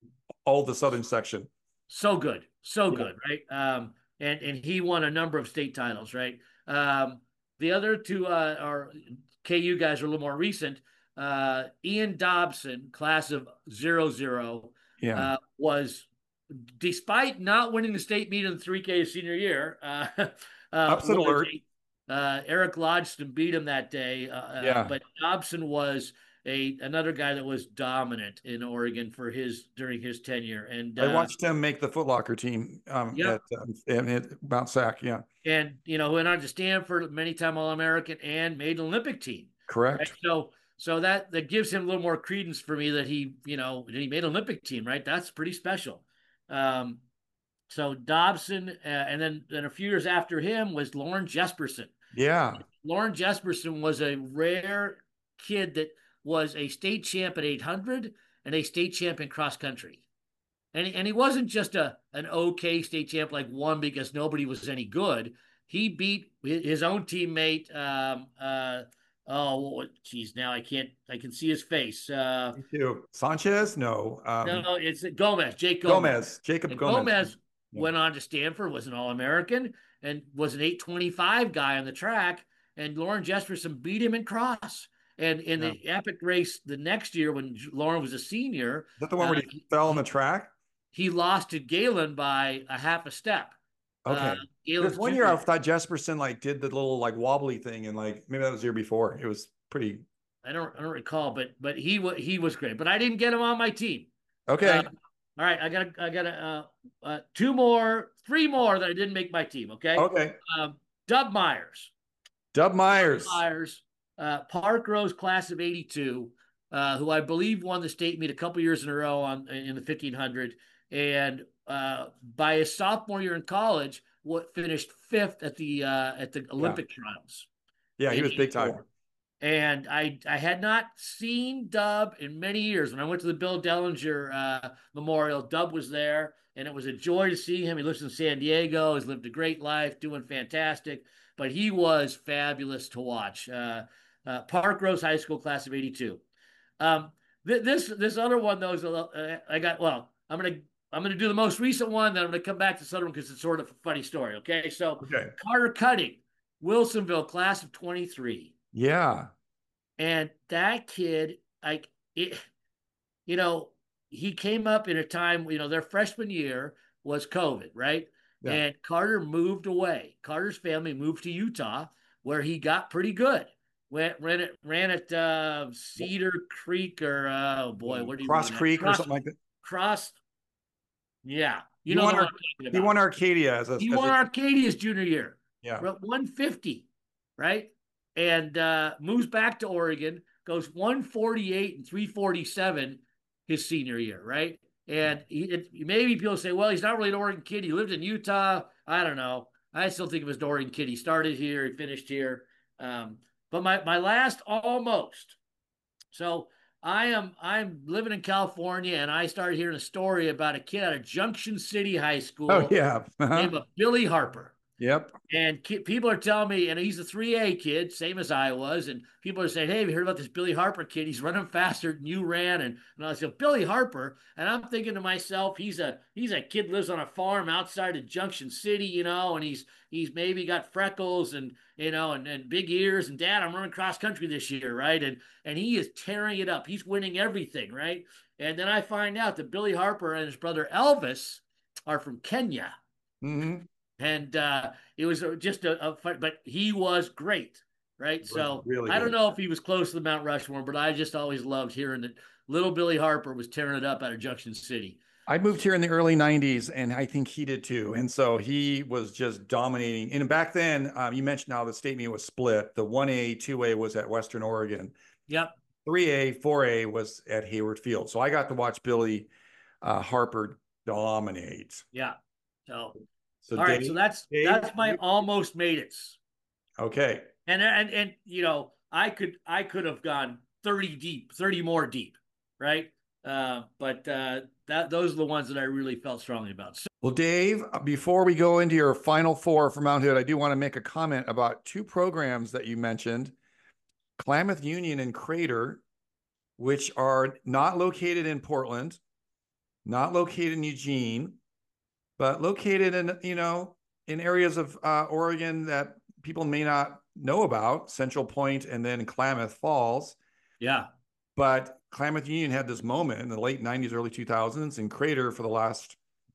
all the southern section. So good, so yeah. good, right? Um, and and he won a number of state titles, right? Um, the other two uh, are K U guys are a little more recent. Uh, Ian Dobson, class of zero zero, yeah. uh, was despite not winning the state meet in the three K senior year. Uh, uh, Upset alert. Uh, Eric Lodgson beat him that day. Uh, yeah, but Dobson was a another guy that was dominant in Oregon for his during his tenure. And I uh, watched him make the Foot Locker team um, yep. at, um, at Mount Sac. Yeah, and you know went on to Stanford, many time All American, and made an Olympic team. Correct. Right? So so that that gives him a little more credence for me that he, you know, he made Olympic team, right? That's pretty special. Um, so Dobson, uh, and then then a few years after him was Lauren Jesperson. Yeah. Lauren Jesperson was a rare kid that was a state champ at eight hundred and a state champ in cross country. And he, and he wasn't just a an okay state champ like one because nobody was any good. He beat his own teammate. Um, uh, oh, geez, now I can't. I can see his face. Uh, Me too. Sanchez? No. Um, no, it's Gomez, Jake Gomez. Gomez. Jacob And Gomez. Gomez Yeah. went on to Stanford, was an All American, and was an eight twenty-five guy on the track. And Lauren Jesperson beat him in cross. And in Yeah. the epic race the next year, when Lauren was a senior, Is that the one where uh, he fell on the track? he lost to Galen by a half a step. Okay. Uh, There's one year I thought Jesperson like did the little like wobbly thing, and like maybe that was the year before. It was pretty. I don't I don't recall, but but he was he was great. But I didn't get him on my team. Okay. Uh, all right, I got I got uh, uh, two more, three more that I didn't make my team. Okay. Okay. Um, Dub Myers. Dub Myers. Dub Myers. Uh, Park Rose class of eighty-two, uh, who I believe won the state meet a couple years in a row on in the fifteen hundred, and uh, by his sophomore year in college, what finished fifth at the uh, at the Olympic yeah. trials. Yeah, he was big time. And I I had not seen Dub in many years. When I went to the Bill Dellinger uh, Memorial, Dub was there, and it was a joy to see him. He lives in San Diego. He's lived a great life, doing fantastic. But he was fabulous to watch. Uh, uh, Park Rose High School class of eighty-two. Um, th- this this other one though is a little, uh, I got well. I'm gonna I'm gonna do the most recent one. Then I'm gonna come back to this other one because it's sort of a funny story. Okay, so okay. Carter Cutting, Wilsonville class of twenty-three. Yeah. And that kid, like, it, you know, he came up in a time, you know, their freshman year was COVID, right? Yeah. And Carter moved away. Carter's family moved to Utah, where he got pretty good. Went ran it ran at uh, Cedar Creek or uh, oh boy, what do you Cross Creek Cross, or something like that? Cross, yeah, you he know won what Ar- I'm talking about. He won Arcadia as a. He as won a, Arcadia's junior year. Yeah, one fifty, right? And uh, moves back to Oregon, goes one forty-eight and three forty-seven his senior year, right? And he, it, maybe people say, well, he's not really an Oregon kid. He lived in Utah. I don't know. I still think of him as an Oregon kid. He started here, he finished here. Um, but my my last almost. So I am I'm living in California, and I started hearing a story about a kid out of Junction City High School. Oh yeah, uh-huh. named Billy Harper. Yep. And ki- people are telling me, and he's a three A kid, same as I was. And people are saying, hey, have you heard about this Billy Harper kid? He's running faster than you ran. And, and I said, Billy Harper. And I'm thinking to myself, he's a he's a kid lives on a farm outside of Junction City, you know, and he's he's maybe got freckles and, you know, and, and big ears. And Dad, I'm running cross country this year, right? And and he is tearing it up. He's winning everything, right? And then I find out that Billy Harper and his brother Elvis are from Kenya. Mm-hmm. And uh, it was just a, a fun, but he was great, right? So really I don't know if he was close to the Mount Rushmore, but I just always loved hearing that little Billy Harper was tearing it up out of Junction City. I moved here in the early nineties, and I think he did too. And so he was just dominating. And back then, um, you mentioned how the state meet was split. The one A, two A was at Western Oregon. Yep. three A, four A was at Hayward Field. So I got to watch Billy uh, Harper dominate. Yeah. So. So all Dave, right, so that's Dave, that's my you, almost made it. Okay. And and and you know, I could I could have gone thirty deep, thirty more deep, right? Uh, but uh, that those are the ones that I really felt strongly about. So, well, Dave, before we go into your final four for Mount Hood, I do want to make a comment about two programs that you mentioned, Klamath Union and Crater, which are not located in Portland, not located in Eugene, but located in, you know, in areas of uh, Oregon that people may not know about, Central Point and then Klamath Falls. Yeah. But Klamath Union had this moment in the late nineties, early two thousands, and Crater for the last,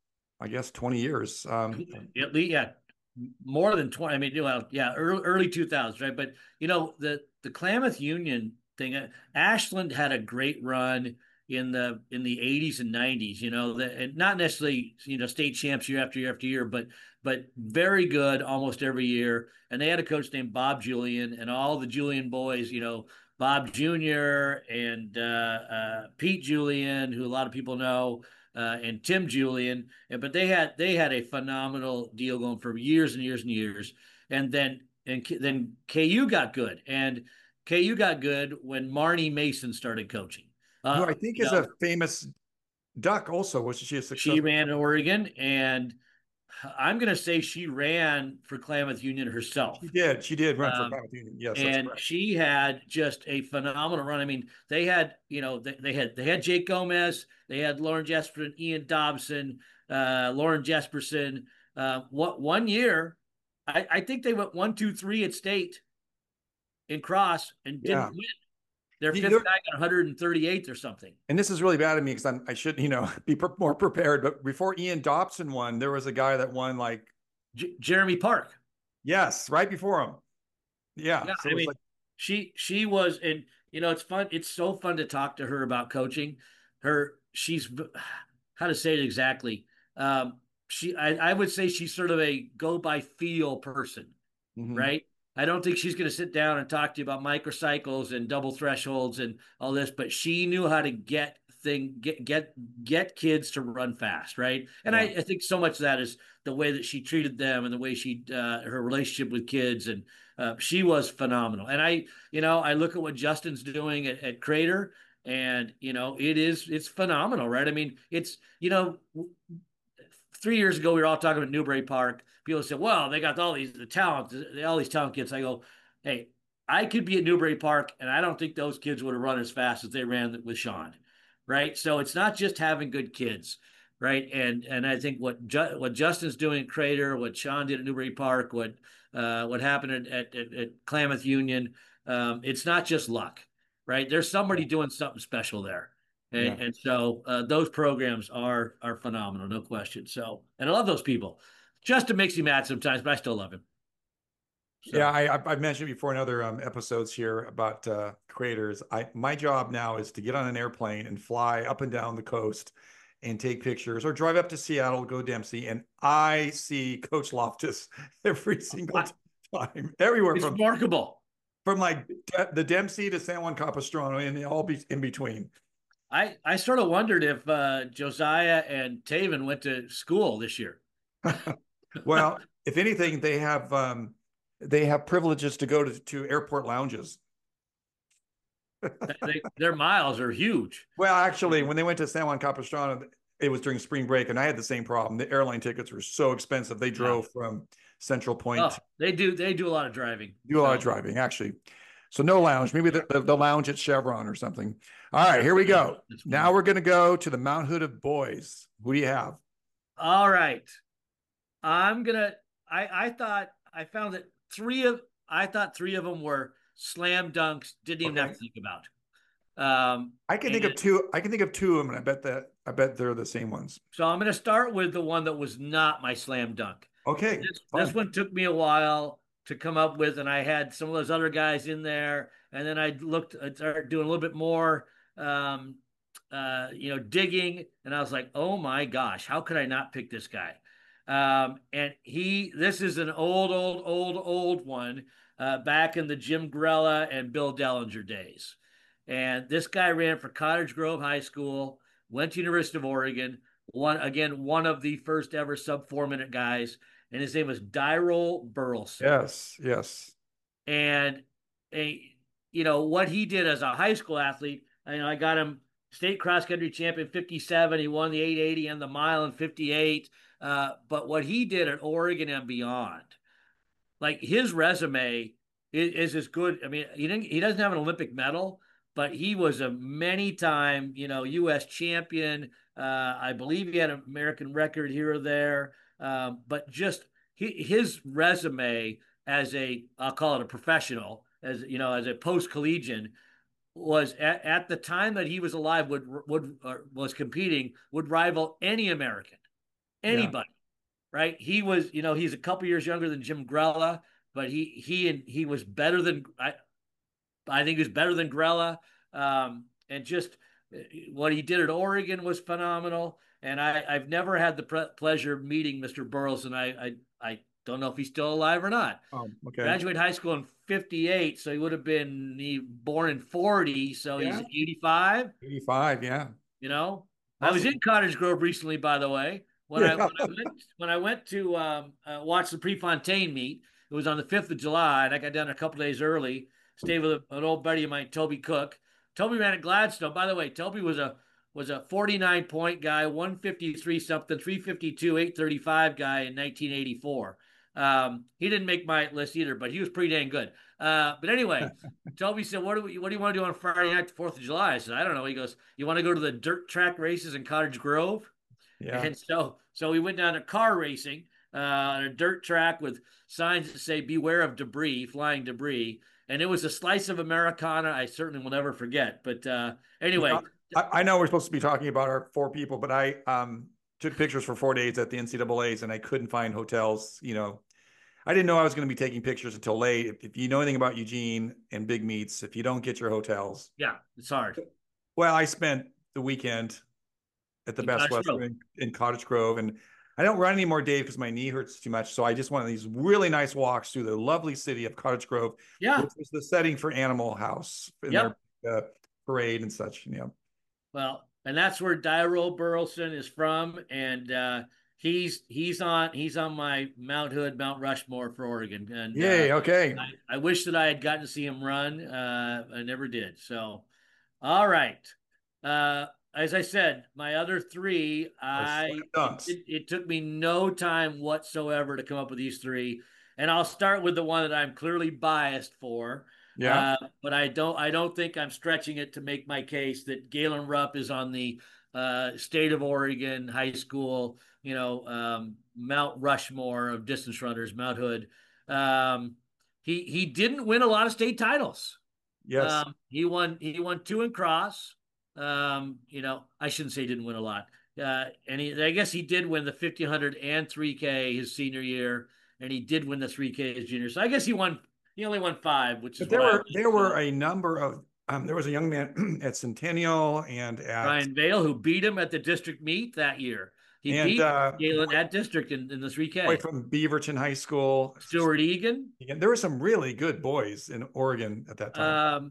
I guess, twenty years. Um, At least, yeah, more than twenty. I mean, well, yeah, early, early two thousands, right? But, you know, the, the Klamath Union thing, uh, Ashland had a great run in the in the eighties and nineties, you know, the, and not necessarily, you know, state champs year after year after year, but but very good almost every year. And they had a coach named Bob Julian, and all the Julian boys, you know, Bob Junior and uh, uh, Pete Julian, who a lot of people know, uh, and Tim Julian. But they had they had a phenomenal deal going for years and years and years. And then and then K U got good, and K U got good when Marnie Mason started coaching. Who Uh, I think you is know, a famous Duck also. Was she a she successful? ran in Oregon, and I'm going to say she ran for Klamath Union She herself. did. She did run for Um, Klamath Union. Yes, that's and correct. she had just a phenomenal run. I mean, they had, you know, they, they had they had Jake Gomez, they had Lauren Jesperson, Ian Dobson, uh, Lauren Jesperson. Uh, what one year, I, I think they went one, two, three at state in cross and Yeah. didn't win. Their You, fifth you guy got one hundred thirty-eighth or something. and this is really bad of me because I'm I should you know be pre- more prepared. But before Ian Dobson won, there was a guy that won like J- Jeremy Park. yes, right before him. Yeah. Yeah, So it I was mean, like she she was, and you know, it's fun. It's so fun to talk to her about coaching. Her, she's how to say it exactly. Um, she, I, I would say she's sort of a go by feel person, mhm. right? I don't think she's going to sit down and talk to you about microcycles and double thresholds and all this, but she knew how to get thing get get get kids to run fast, right? And I, Yeah. I think so much of that is the way that she treated them and the way she uh, her relationship with kids, and uh, she was phenomenal. And I, you know, I look at what Justin's doing at, at Crater, and you know, it is it's phenomenal, right? I mean, it's you know, three years ago we were all talking about Newbury Park. People said, "Well, they got all these the talent, all these talent kids." I go, "Hey, I could be at Newbury Park, and I don't think those kids would have run as fast as they ran with Sean, right?" So it's not just having good kids, right? And and I think what Ju- what Justin's doing at Crater, what Sean did at Newbury Park, what uh, what happened at, at, at Klamath Union, um, it's not just luck, right? There's somebody doing something special there. And, Yeah. and so uh, those programs are are phenomenal, no question. So, and I love those people. Justin makes me mad sometimes, but I still love him. Yeah, So, I, I- I've mentioned before in other um, episodes here about uh, creators. I my job now is to get on an airplane and fly up and down the coast and take pictures, or drive up to Seattle, go Dempsey, and I see Coach Loftus every single I, time, everywhere it's from remarkable. from like De- the Dempsey to San Juan Capistrano, and all be in between. I I sort of wondered if uh, Josiah and Taven went to school this year. Well, if anything, they have um, they have privileges to go to, to airport lounges. They, their miles are huge. Well, actually, when they went to San Juan Capistrano, it was during spring break, and I had the same problem. The airline tickets were so expensive. They Yeah. drove from Central Point Oh, to they do they do a lot of driving. do a lot of So driving, actually. So no lounge, maybe the, the, the lounge at Chevron or something. All right, here we yeah, go. that's Now funny. we're going to go to the Mount Hood of boys. Who do you have? All right. I'm gonna. I I thought I found that three of I thought three of them were slam dunks. Didn't even have Okay. to think about. Um, I can and think of two. I can think of two of them, and I bet that I bet they're the same ones. so I'm going to start with the one that was not my slam dunk. Okay, This this fun. one took me a while to come up with, and I had some of those other guys in there, and then I looked, I started doing a little bit more, um, uh, you know, digging, and I was like, oh my gosh, how could I not pick this guy? Um, and he, this is an old, old, old, old one, uh, back in the Jim Grella and Bill Dellinger days. And this guy ran for Cottage Grove High School, went to University of Oregon, one again, one of the first ever sub four minute guys, and his name was Dyrol Burleson. Yes, yes, And a, you know what he did as a high school athlete. I know I got him state cross country champion fifty-seven. He won the eight eighty and the mile in fifty-eight. Uh, but what he did at Oregon and beyond, like his resume is, is as good. I mean, he didn't he doesn't have an Olympic medal, but he was a many time, you know, U S champion. Uh, I believe he had an American record here or there. Um, but just he, his resume as a, I'll call it a professional, as you know, as a post collegian, was at, at the time that he was alive would would uh, was competing would rival any American, yeah, anybody, right? He was, you know, he's a couple years younger than Jim Grella, but he he and he was better than I. I think he was better than Grella, um, and just uh, what he did at Oregon was phenomenal. And I, I've never had the pre- pleasure of meeting Mister Burleson. I, I, I Don't know if he's still alive or not. Oh, okay. Graduated high school in fifty-eight, so he would have been he born in forty, so he's Yeah. eighty-five. eighty-five. Yeah. You know, I was in Awesome. Cottage Grove recently, by the way. When I Yeah. when I went when I went to um, uh, watch the Prefontaine meet, it was on the fifth of July, and I got down a couple days early. Stayed with a, an old buddy of mine, Toby Cook. Toby ran at Gladstone. By the way, Toby was a was a forty-nine point guy, one fifty-three something, three fifty-two, eight thirty-five guy in nineteen eighty-four. Um, he didn't make my list either, but he was pretty dang good. Uh, but anyway, Toby said, "What do we, what do you want to do on Friday night, the Fourth of July?" I said, "I don't know." He goes, "You want to go to the dirt track races in Cottage Grove?" Yeah. And so, so we went down to car racing uh, on a dirt track with signs that say "Beware of debris, flying debris." And it was a slice of Americana I certainly will never forget. But uh, You know, anyway, I, I know we're supposed to be talking about our four people, but I um took pictures for four days at the N C double A's and I couldn't find hotels. You know, I didn't know I was going to be taking pictures until late. If, if you know anything about Eugene and big meets, if you don't get your hotels, yeah, it's hard. well, I spent the weekend at the In Best Cottage Western Grove. in, in Cottage Grove, and I don't run anymore, Dave, because my knee hurts too much. So I just went on these really nice walks through the lovely city of Cottage Grove, Yeah. which was the setting for Animal House in Yep. their uh, parade and such. Yeah. Well, and that's where Dyro Burleson is from, and uh, he's he's on he's on my Mount Hood, Mount Rushmore for Oregon, and uh, Yay. Okay. I, I wish that I had gotten to see him run. Uh, I never did. So, all right. Uh, as I said, my other three, Our slam I it, dunks. it, it took me no time whatsoever to come up with these three, and I'll start with the one that I'm clearly biased for. Yeah. Uh, but I don't I don't think I'm stretching it to make my case that Galen Rupp is on the uh, state of Oregon high school, you know, um, Mount Rushmore of distance runners, Mount Hood. Um, he he didn't win a lot of state titles. Yes. Um, he won he won two in cross. Um, you know, I shouldn't say he didn't win a lot. Uh, and he, I guess he did win the fifteen hundred and three K his senior year, and he did win the three K his junior. So I guess he won. He only won five, which is But what there I were was. there were So a number of um, there was a young man at Centennial and at Ryan Vale, who beat him at the district meet that year. He and beat uh, Galen at district in, in the boy three K. from Beaverton High School. Stuart Egan. Again, there were some really good boys in Oregon at that time. Um,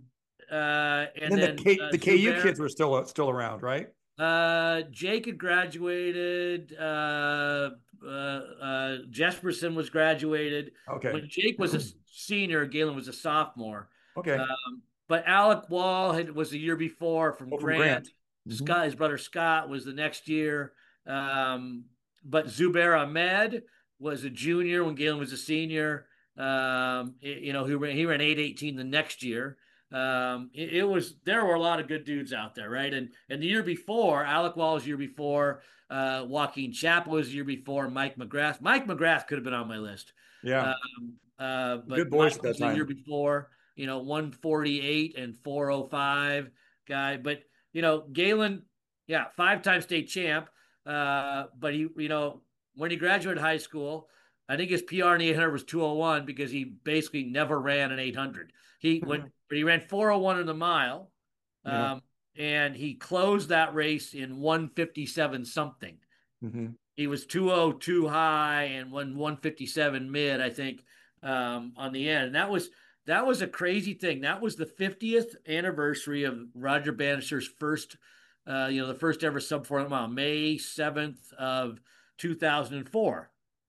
uh, And and then the then K, uh, the K U Zubair. kids were still still around, right? Uh, Jake had graduated. Uh, uh, uh, Jesperson was graduated. Okay. When Jake was a senior, Galen was a sophomore. Okay. Um, but Alec Wall had, was the year before from Oh, from Grant. Grant. Mhm. Scott, his brother Scott, was the next year. Um, but Zubair Ahmed was a junior when Galen was a senior. Um, it- you know, he ran he ran eight eighteen the next year. Um, it, it was there were a lot of good dudes out there, right? And and the year before, Alec Wall was the year before, uh, Joaquin Chapel was the year before, Mike McGrath. Mike McGrath could have been on my list. Yeah. Um, uh, Good but boys Mike at was that the year time. before, you know, one forty-eight and four oh five guy. But you know, Galen, yeah, five-time state champ. Uh, but he, you know, when he graduated high school, I think his P R in the eight hundred was two oh one because he basically never ran an eight hundred. He went, but he ran four oh one in the mile, Yeah. um, and he closed that race in one fifty-seven something. Mm-hmm. He was two oh two high and won one fifty-seven mid, I think, um, on the end. And that was that was a crazy thing. That was the fiftieth anniversary of Roger Bannister's first, uh, you know, the first ever sub four hundred mile, May seventh of two thousand four.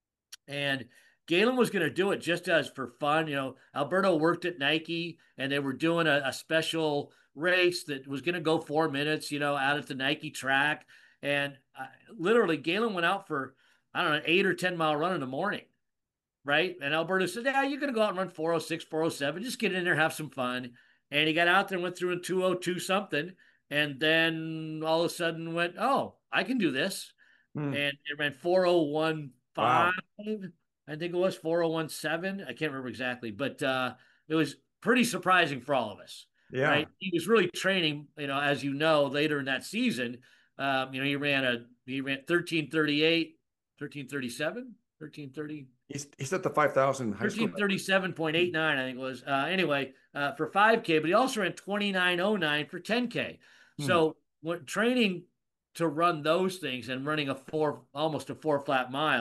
And Galen was going to do it just as for fun. You know, Alberto worked at Nike and they were doing a, a special race that was going to go four minutes, you know, out at the Nike track. And uh, literally, Galen went out for, I don't know, an eight or ten mile run in the morning. Right. And Alberto said, yeah, you're going to go out and run four oh six, four oh seven. Just get in there, have some fun. And he got out there and went through in two oh two something. And then all of a sudden went, oh, I can do this. Mm. And it ran four oh one five. Wow. I think it was four oh one seven. I can't remember exactly, but uh, it was pretty surprising for all of us. Yeah. Right. He was really training, you know, as you know, later in that season. Um, you know, he ran a he ran thirteen thirty-eight, thirteen thirty-seven, thirteen thirty. He's he's at the five thousand high school. thirteen thirty-seven point eight nine, I think it was. Uh, anyway, uh, for five K, but he also ran twenty-nine oh nine for ten K. Hmm. So when training to run those things and running a four, almost a four flat mile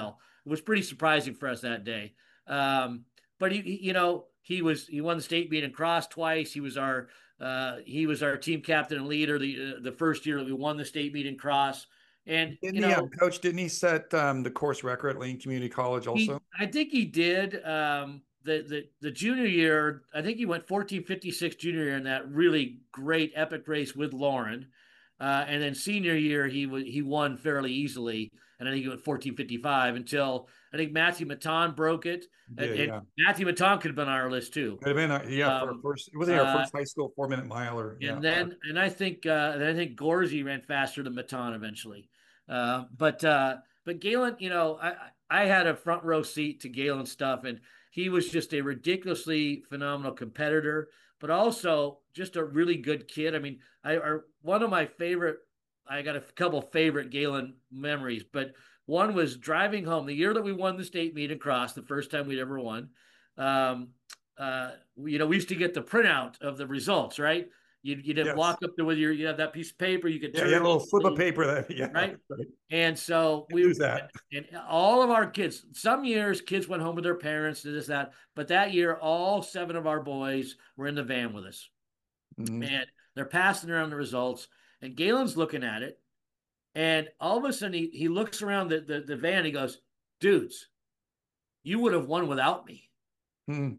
it was pretty surprising for us that day. Um, but he, he, you know, he was he won the state meet and cross twice. He was our uh, he was our team captain and leader the uh, the first year that we won the state meet and cross. And Didn't you he, um, know, Coach? Didn't he set um, the course record at Lane Community College also? he I think he did. Um, the the the junior year, I think he went fourteen fifty-six junior year in that really great epic race with Lauren. Uh, and then senior year, he w- he won fairly easily, and I think he went fourteen fifty-five until I think Matthew Matan broke it. Yeah, And, and yeah. Matthew Matan could have been on our list too. Could have been, uh, yeah, for our Um, first, it wasn't our uh, first high school four minute miler. Yeah. and then and I think uh, and I think Gorsey ran faster than Matan eventually. Uh, but uh, but Galen, you know, I I had a front row seat to Galen stuff, and he was just a ridiculously phenomenal competitor, but also just a really good kid. I mean, I are one of my favorite. I got a couple favorite Galen memories, but one was driving home the year that we won the state meet and cross, the first time we'd ever won. Um, uh, you know, we used to get the printout of the results, right? You you didn't Yes. walk up there with your you have that piece of paper, you could Yeah, turn you had a it, little slip of paper that, yeah. right? Right. And so Can't we lose that. and all of our kids, some years kids went home with their parents, this, that, but that year all seven of our boys were in the van with us. Mhm. And they're passing around the results, and Galen's looking at it, and all of a sudden he, he looks around the, the, the van, he goes, dudes, you would have won without me. Mhm.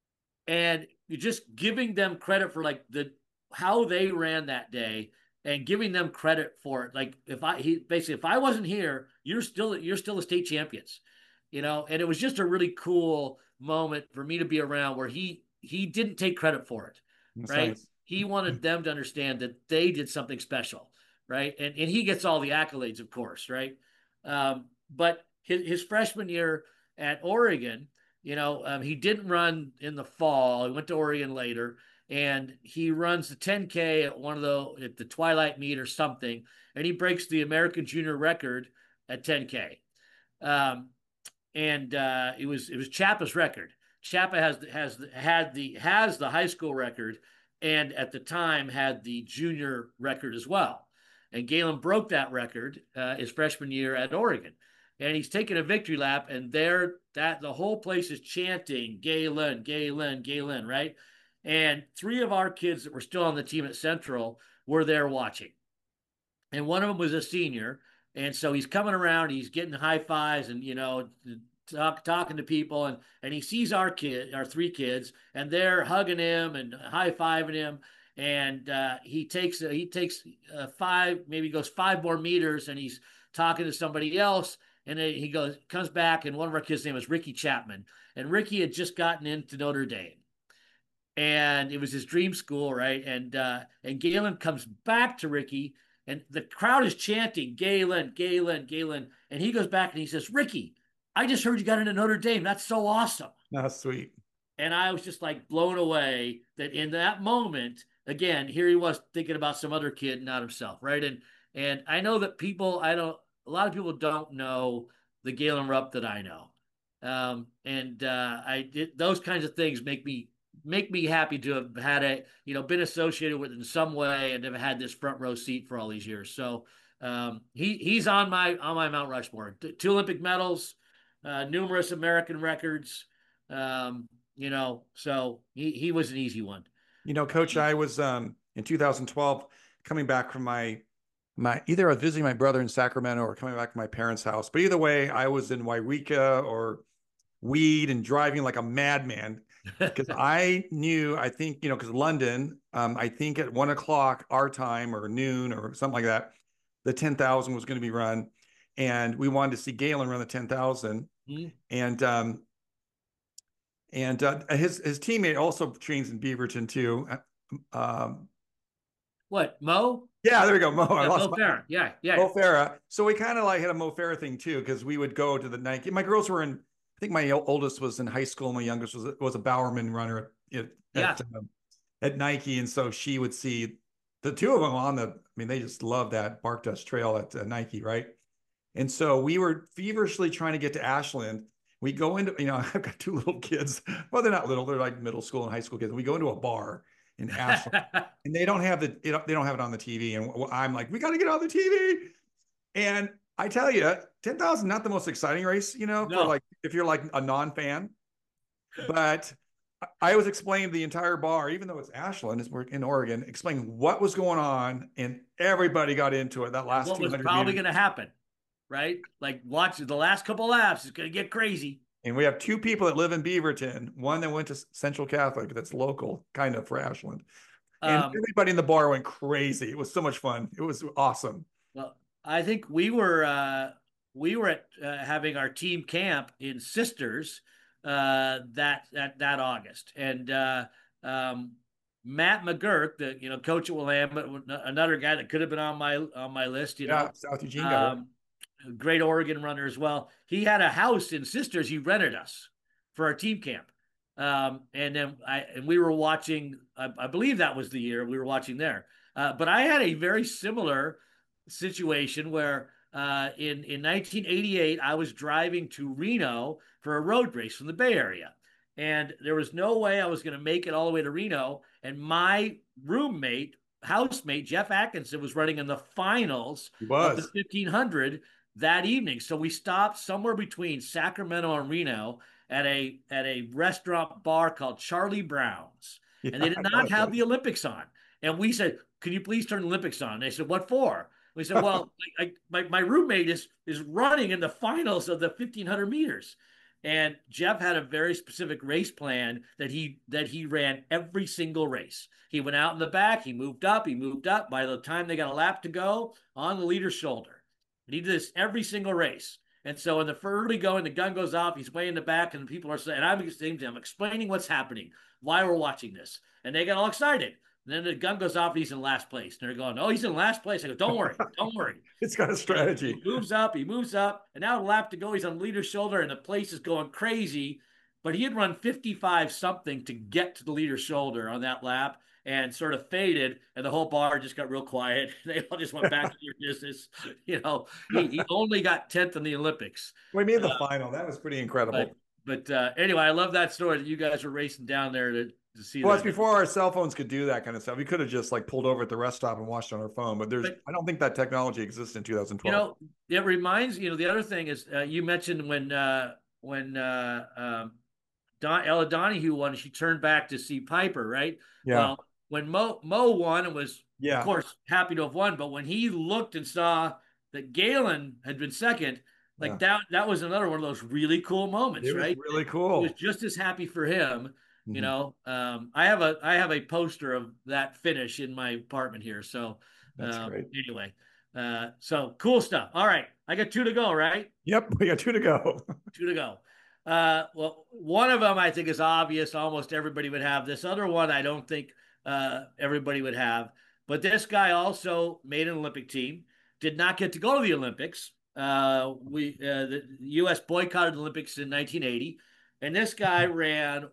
And you're just giving them credit for like the how they ran that day and giving them credit for it. Like if I he basically if I wasn't here, you're still you're still the state champions, you know. And it was just a really cool moment for me to be around where he he didn't take credit for it, That's right? nice. He wanted them to understand that they did something special, right? And and he gets all the accolades, of course, right? Um, but his, his freshman year at Oregon, you know, um, he didn't run in the fall. He went to Oregon later, and he runs the ten K at one of the at the Twilight meet or something, and he breaks the American junior record at ten K. Um, and uh, it was it was Chappa's record. Chappa has has had the has the high school record, and at the time had the junior record as well. And Galen broke that record uh, his freshman year at Oregon, and he's taking a victory lap, and there that the whole place is chanting Galen, Galen, Galen, right? And three of our kids that were still on the team at Central were there watching, and one of them was a senior, and so he's coming around, he's getting high fives, and you know, talk, talking to people, and and he sees our kid, our three kids, and they're hugging him and high fiving him, and uh, he takes uh, he takes uh, five, maybe goes five more meters, and he's talking to somebody else, and then he goes comes back, and one of our kids' name was Ricky Chapman, and Ricky had just gotten into Notre Dame, and it was his dream school, right? And uh, and Galen comes back to Ricky, and the crowd is chanting Galen, Galen, Galen, and he goes back and he says, Ricky, I just heard you got into Notre Dame. That's so awesome. That's sweet. And I was just like blown away that in that moment, again, here he was thinking about some other kid, not himself, right? And and I know that people, I don't, a lot of people don't know the Galen Rupp that I know, um, and uh, I did those kinds of things make me make me happy to have had a you know been associated with it in some way and have had this front row seat for all these years. So um, he he's on my on my Mount Rushmore. Two Olympic medals, uh, numerous American records. Um, you know, so he he was an easy one. You know, Coach, I was um, in two thousand twelve coming back from my my either I was visiting my brother in Sacramento or coming back to my parents' house. But either way, I was in Wairika or weed and driving like a madman because I knew, I think, you know, because London, um, I think at one o'clock our time or noon or something like that, the ten thousand was going to be run. And we wanted to see Galen run the ten thousand. Mm-hmm. And, um, and uh, his, his teammate also trains in Beaverton too. Um, what, Mo? Yeah, there we go. Mo. Yeah, I lost Mo my, Farah. Yeah, yeah. Mo Farah. So we kind of like had a Mo Farah thing too, because we would go to the Nike. My girls were in, I think my oldest was in high school. My youngest was, was a Bowerman runner at, at, yeah. at, um, at Nike. And so she would see the two of them on the, I mean, they just love that Bark Dust Trail at uh, Nike, right? And so we were feverishly trying to get to Ashland. We go into, you know, I've got two little kids. Well, they're not little. They're like middle school and high school kids. We go into a bar in Ashland and they don't have the, they don't have it on the T V. And I'm like, we got to get on the T V. And I tell you, ten thousand, not the most exciting race, you know, for No. like, if you're like a non-fan, but I was explaining the entire bar, even though it's Ashland, it's in Oregon, explaining what was going on, and everybody got into it that And last what was two hundred probably meters. going to happen, right? Like, watch the last couple laps, it's going to get crazy. And we have two people that live in Beaverton, one that went to Central Catholic, that's local, kind of, for Ashland. And Um, everybody in the bar went crazy. It was so much fun. It was awesome. well, I think we were uh, we were at uh, having our team camp in Sisters uh, that that that August, and uh, um, Matt McGurk, the you know coach at Willamette, another guy that could have been on my on my list, you Yeah, know, South Eugene got it. um, great Oregon runner as well. He had a house in Sisters. He rented us for our team camp. Um, and then I and we were watching. I, I believe that was the year we were watching there. Uh, but I had a very similar situation where uh, in in nineteen eighty-eight I was driving to Reno for a road race from the Bay Area, and there was no way I was going to make it all the way to Reno. And my roommate, housemate Jeff Atkinson, was running in the finals He of the was. fifteen hundred that evening. So we stopped somewhere between Sacramento and Reno at a at a restaurant bar called Charlie Brown's, Yeah, and they I did know not that have place. the Olympics on. And we said, "Can you please turn the Olympics on?" And they said, "What for?" We said, "Well, I, I, my my roommate is is running in the finals of the fifteen hundred meters." And Jeff had a very specific race plan that he that he ran every single race. He went out in the back, he moved up, he moved up. By the time they got a lap to go, on the leader's shoulder. And he did this every single race. And so in the early going, the gun goes off. He's way in the back, and people are saying, and I'm saying to him, explaining what's happening, why we're watching this. And they get all excited. And then the gun goes off, and he's in last place. And they're going, "Oh, he's in last place." I go, "Don't worry, don't worry." It's got a And he strategy. moves up, he moves up, and now a lap to go. He's on the leader's shoulder, and the place is going crazy. But he had run fifty-five something to get to the leader's shoulder on that lap, and sort of faded, and the whole bar just got real quiet. They all just went back to their business. You know, he, he only got tenth in the Olympics. We made the Uh, final. That was pretty but incredible. but uh, anyway, I love that story that you guys were racing down there to, to see Well, it's that. before our cell phones could do that kind of stuff. We could have just like pulled over at the rest stop and watched on our phone, but there's, But I don't think that technology exists in you two thousand twelve. know, it reminds you know the other thing is uh, you mentioned when uh, when uh, um, Don, Ella Donahue won, she turned back to see Piper, right? Yeah. Well, when Mo Mo won and was, of Yeah. course, happy to have won, but when he looked and saw that Galen had been second, Yeah. like that that was another one of those really cool moments, It was right? really He was cool. just as happy for him, you Mhm. know. Um, I have a I have a poster of that finish in my apartment here. So That's um, great. anyway, uh, so cool stuff. All right, I got two to go, right? Yep. We got two to go. Two to go. Uh, well, one of them I think is obvious. Almost everybody would have. This other one I don't think uh, everybody would have. But this guy also made an Olympic team. Did not get to go to the Olympics. Uh, we uh, the U S boycotted the Olympics in nineteen eighty, and this guy ran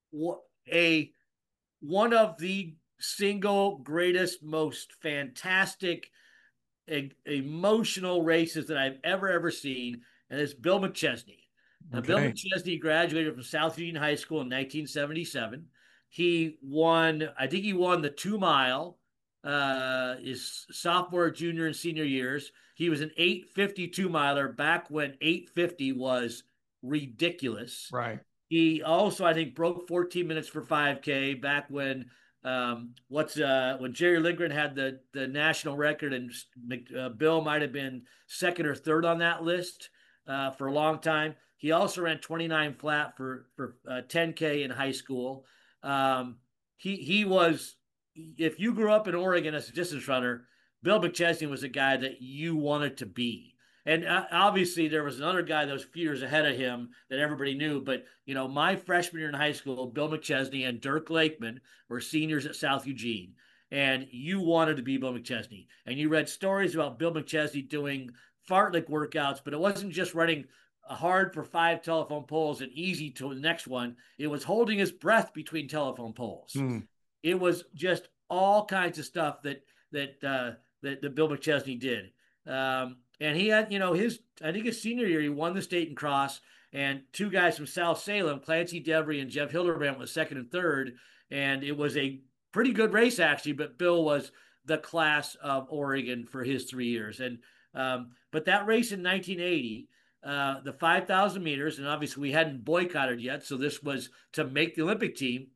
a one of the single greatest, most fantastic, e- emotional races that I've ever ever seen, and it's Bill McChesney. Now, Bill Okay. McChesney graduated from South Union High School in nineteen seventy-seven. He won, I think he won the two mile uh, his sophomore, junior, and senior years. He was an eight fifty-two miler back when eight fifty was ridiculous. Right. He also, I think, broke fourteen minutes for five K back when um, what's uh, when Jerry Lindgren had the the national record, and uh, Bill might have been second or third on that list uh, for a long time. He also ran twenty-nine flat for for uh, ten K in high school. Um, he he was, if you grew up in Oregon as a distance runner, Bill McChesney was a guy that you wanted to be. And uh, obviously, there was another guy that was a few years ahead of him that everybody knew. But, you know, my freshman year in high school, Bill McChesney and Dirk Lakeman were seniors at South Eugene. And you wanted to be Bill McChesney. And you read stories about Bill McChesney doing fartlek workouts, but it wasn't just running hard for five telephone poles and easy to the next one. It was holding his breath between telephone poles. Hmm. It was just all kinds of stuff that that uh, that, that Bill McChesney did. Um, and he had, you know, his, I think his senior year, he won the state and cross, and two guys from South Salem, Clancy Devery and Jeff Hildebrand, was second and third. And it was a pretty good race, actually, but Bill was the class of Oregon for his three years. And Um, but that race in nineteen eighty, uh, the five thousand meters, and obviously we hadn't boycotted yet, so this was to make the Olympic team.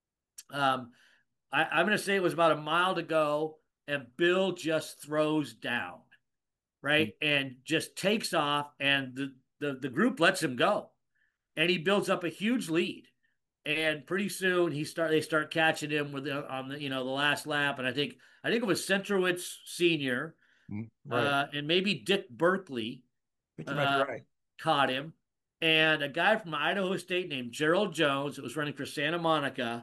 Um, I, I'm going to say it was about a mile to go, and Bill just throws down, right, and just takes off, and the the, the group lets him go, and he builds up a huge lead. And pretty soon he start they start catching him with the, on the you know the last lap, and I think I think it was Centrowitz Senior, Right. uh, and maybe Dick Berkeley I think you might be uh, right. caught him, and a guy from Idaho State named Gerald Jones that was running for Santa Monica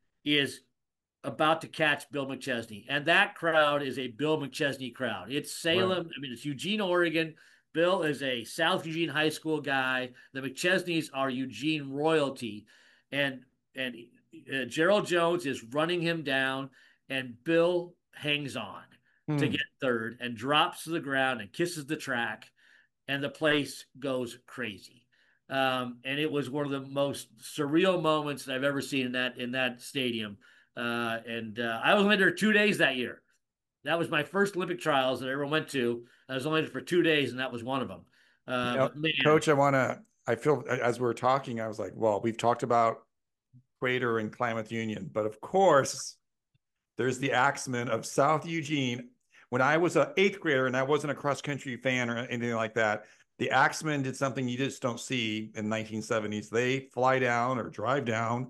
is about to catch Bill McChesney. And that crowd is a Bill McChesney crowd. It's Right. Salem. I mean, it's Eugene, Oregon. Bill is a South Eugene high school guy. The McChesneys are Eugene royalty. And and uh, Gerald Jones is running him down, and Bill hangs on to Hmm. get third and drops to the ground and kisses the track, and the place goes crazy. Um, and it was one of the most surreal moments that I've ever seen in that in that stadium. Uh, and uh, I was only there two days that year. That was my first Olympic trials that I ever went to. I was only there for two days, and that was one of them. You Uh, know, but man, Coach, I want to, I feel as we are talking, I was like, well, we've talked about Quator and Klamath Union, but of course, there's the Axemen of South Eugene. When I was an eighth grader and I wasn't a cross country fan or anything like that, the Axemen did something you just don't see in nineteen seventies. They fly down or drive down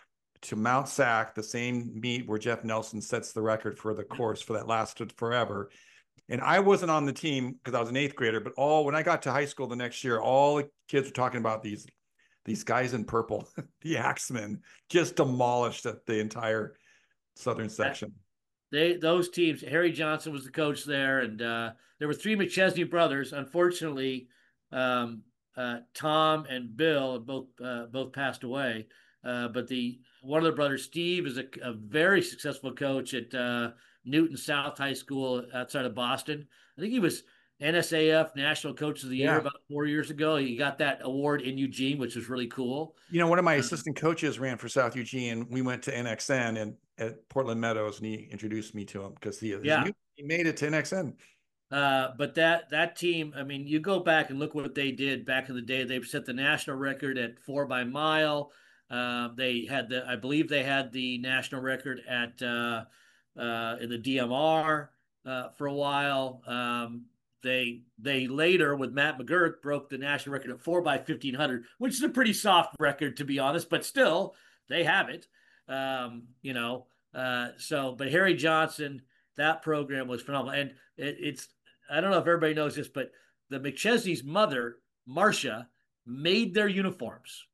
to Mount Sac, the same meet where Jeff Nelson sets the record for the course for that lasted forever. And I wasn't on the team because I was an eighth grader, but all when I got to high school the next year, all the kids were talking about these these guys in purple, the Axemen, just demolished the entire southern section. they those teams. Harry Johnson was the coach there, and uh, there were three McChesney brothers. Unfortunately, um, uh, Tom and Bill both uh, both passed away. Uh, but the one of the brothers, Steve, is a, a very successful coach at uh, Newton South High School outside of Boston. I think he was N S A F National Coach of the Year Yeah. about four years ago. He got that award in Eugene, which was really cool. You know, one of my Uh, assistant coaches ran for South Eugene. We went to N X N and at Portland Meadows, and he introduced me to him because he his yeah, youth, he made it to N X N. Uh, but that that team, I mean, you go back and look what they did back in the day. They set the national record at four by mile. Uh, they had the, I believe they had the national record at uh, uh, in the D M R uh, for a while. Um, they they later with Matt McGurk broke the national record at four by fifteen hundred, which is a pretty soft record to be honest, but still they have it. Um, you know, uh, so but Harry Johnson, that program was phenomenal, and it, it's I don't know if everybody knows this, but the McChesney's mother, Marcia, made their uniforms.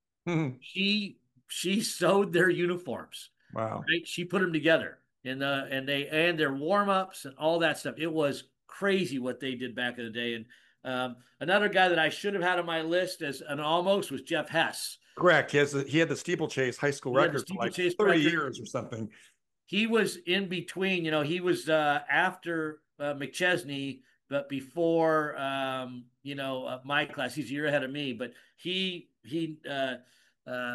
She she sewed their uniforms. Wow. Right? She put them together, and the and they and their warm ups and all that stuff. It was crazy what they did back in the day. And um, another guy that I should have had on my list as an almost was Jeff Hess. Correct. He has the, he had the steeplechase high school He had the record for like steeplechase thirty record. years or something. He was in between. You know, he was uh, after uh, McChesney, but before um, you know uh, my class. He's a year ahead of me, but he he uh, uh,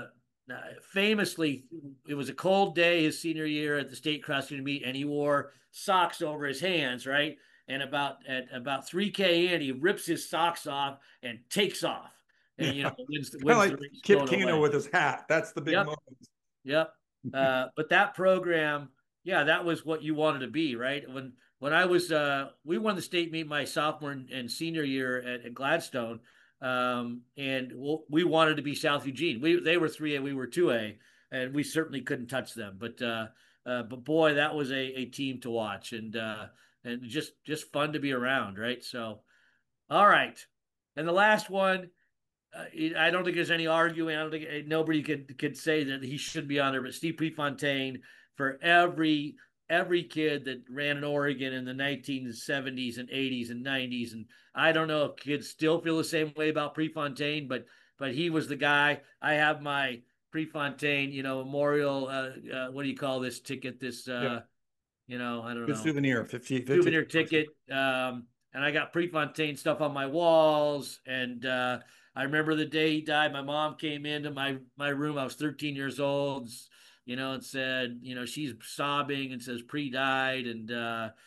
famously, it was a cold day his senior year at the state cross country meet, and he wore socks over his hands, right? And about at about three K in, he rips his socks off and takes off, and you Yeah. know wins, Kind of wins like the race Kip going Keeno away. with his hat. That's the big Yep. moment. Yep. Uh, but that program, yeah, that was what you wanted to be, right? When when I was, uh, we won the state meet my sophomore and, and senior year at, at Gladstone, um, and we'll, we wanted to be South Eugene. We they were three A, we were two A, and we certainly couldn't touch them. But uh, uh, but boy, that was a, a team to watch, and uh, and just just fun to be around, right? So, all right, and the last one, uh, I don't think there's any arguing. I don't think uh, nobody could could say that he should be on there. But Steve Prefontaine, for every every kid that ran in Oregon in the nineteen seventies and eighties and nineties, and I don't know if kids still feel the same way about Prefontaine, but but he was the guy. I have my Prefontaine, you know, memorial. Uh, uh, what do you call this ticket? This, Yeah. uh, you know, I don't Good know, souvenir. fifty, fifty. souvenir ticket. Um, and I got Prefontaine stuff on my walls. And uh, I remember the day he died. My mom came into my my room. I was thirteen years old, you know, and said, you know, she's sobbing and says pre died. And uh,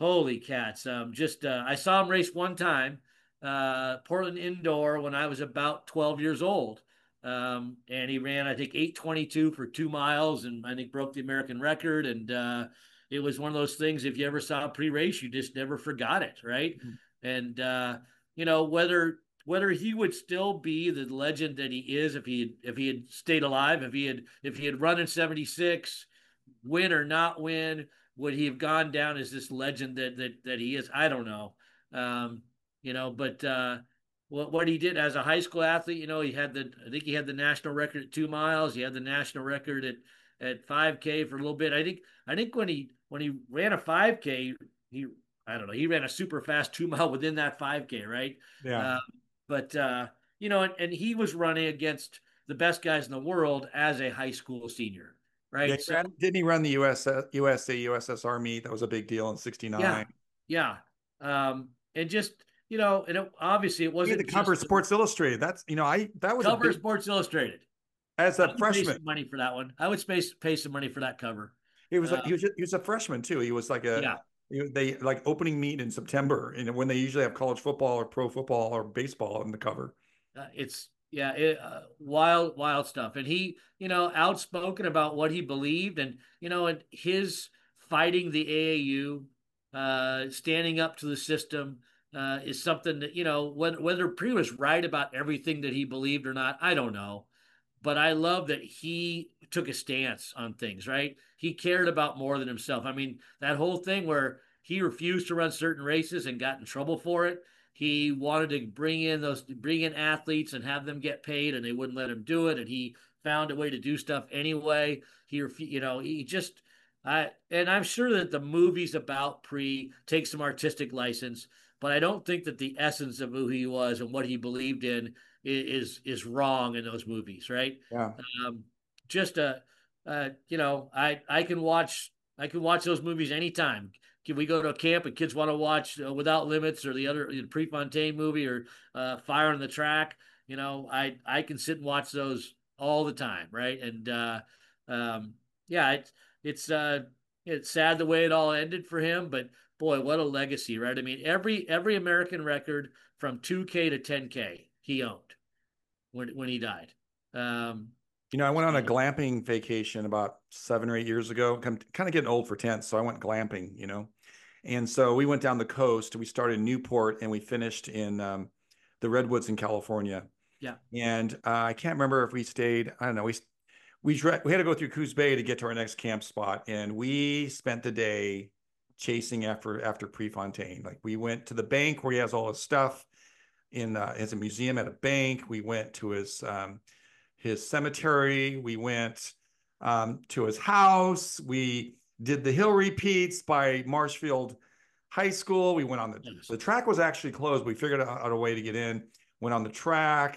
Holy cats. Um, just uh, I saw him race one time, uh, Portland Indoor when I was about twelve years old. Um, and he ran, I think, eight twenty-two for two miles and I think broke the American record. And uh, it was one of those things, if you ever saw a pre-race, you just never forgot it, right? And uh, you know, whether whether he would still be the legend that he is if he had, if he had stayed alive, if he had if he had run in seventy-six, win or not win, would he have gone down as this legend that that that he is? I don't know. Um, you know, but uh, what what he did as a high school athlete, you know, he had the I think he had the national record at two miles. He had the national record at at five K for a little bit. I think I think when he when he ran a five K, he I don't know, he ran a super fast two mile within that five K, right? Yeah. Uh, but uh, you know, and, and he was running against the best guys in the world as a high school senior, Yeah, right? he So ran- didn't he run the U S U S A U S S R meet? That was a big deal in yeah, sixty-nine. yeah. Um, and just, you know, and it, obviously it He had the wasn't cover just of the Sports Illustrated. That's, you know, I that was a cover of big Sports Illustrated. as I a would pay freshman. some money for that one. I would space, pay some money for that cover. He was Uh, he was he was a freshman too. He was like a yeah, you know, they like opening meet in September, and when they usually have college football or pro football or baseball on the cover. uh, it's yeah, it, uh, wild, wild stuff. And he, you know, outspoken about what he believed, and you know, and his fighting the A A U, uh, standing up to the system, uh, is something that you know, whether whether Pre was right about everything that he believed or not, I don't know. But I love that he took a stance on things, right? He cared about more than himself. I mean, that whole thing where he refused to run certain races and got in trouble for it. He wanted to bring in those bring in athletes and have them get paid, and they wouldn't let him do it. And he found a way to do stuff anyway. He, you know, he just, I, and I'm sure that the movies about Pre take some artistic license, but I don't think that the essence of who he was and what he believed in is is wrong in those movies, right? Yeah. Um, just a, uh, you know, I I can watch I can watch those movies anytime. Can we go to a camp and kids want to watch uh, Without Limits or the other you know, Prefontaine movie or uh, Fire on the Track? You know, I I can sit and watch those all the time, right? And uh, um, yeah, it's it's uh, it's sad the way it all ended for him, but boy, what a legacy, right? I mean, every every American record from two K to ten K he owned when when he died. Um, You know, I went on a so, glamping vacation about seven or eight years ago. I'm kind of getting old for tents, so I went glamping, you know. And so we went down the coast. We started in Newport and we finished in um, the Redwoods in California. yeah. And uh, I can't remember if we stayed. I don't know. We we we had to go through Coos Bay to get to our next camp spot, and we spent the day chasing after after Prefontaine. Like we went to the bank where he has all his stuff in uh, his museum at a bank. We went to his um, his cemetery. We went um, to his house. We did the hill repeats by Marshfield High School. We went on the Yes. the track was actually closed. We figured out a way to get in. Went on the track.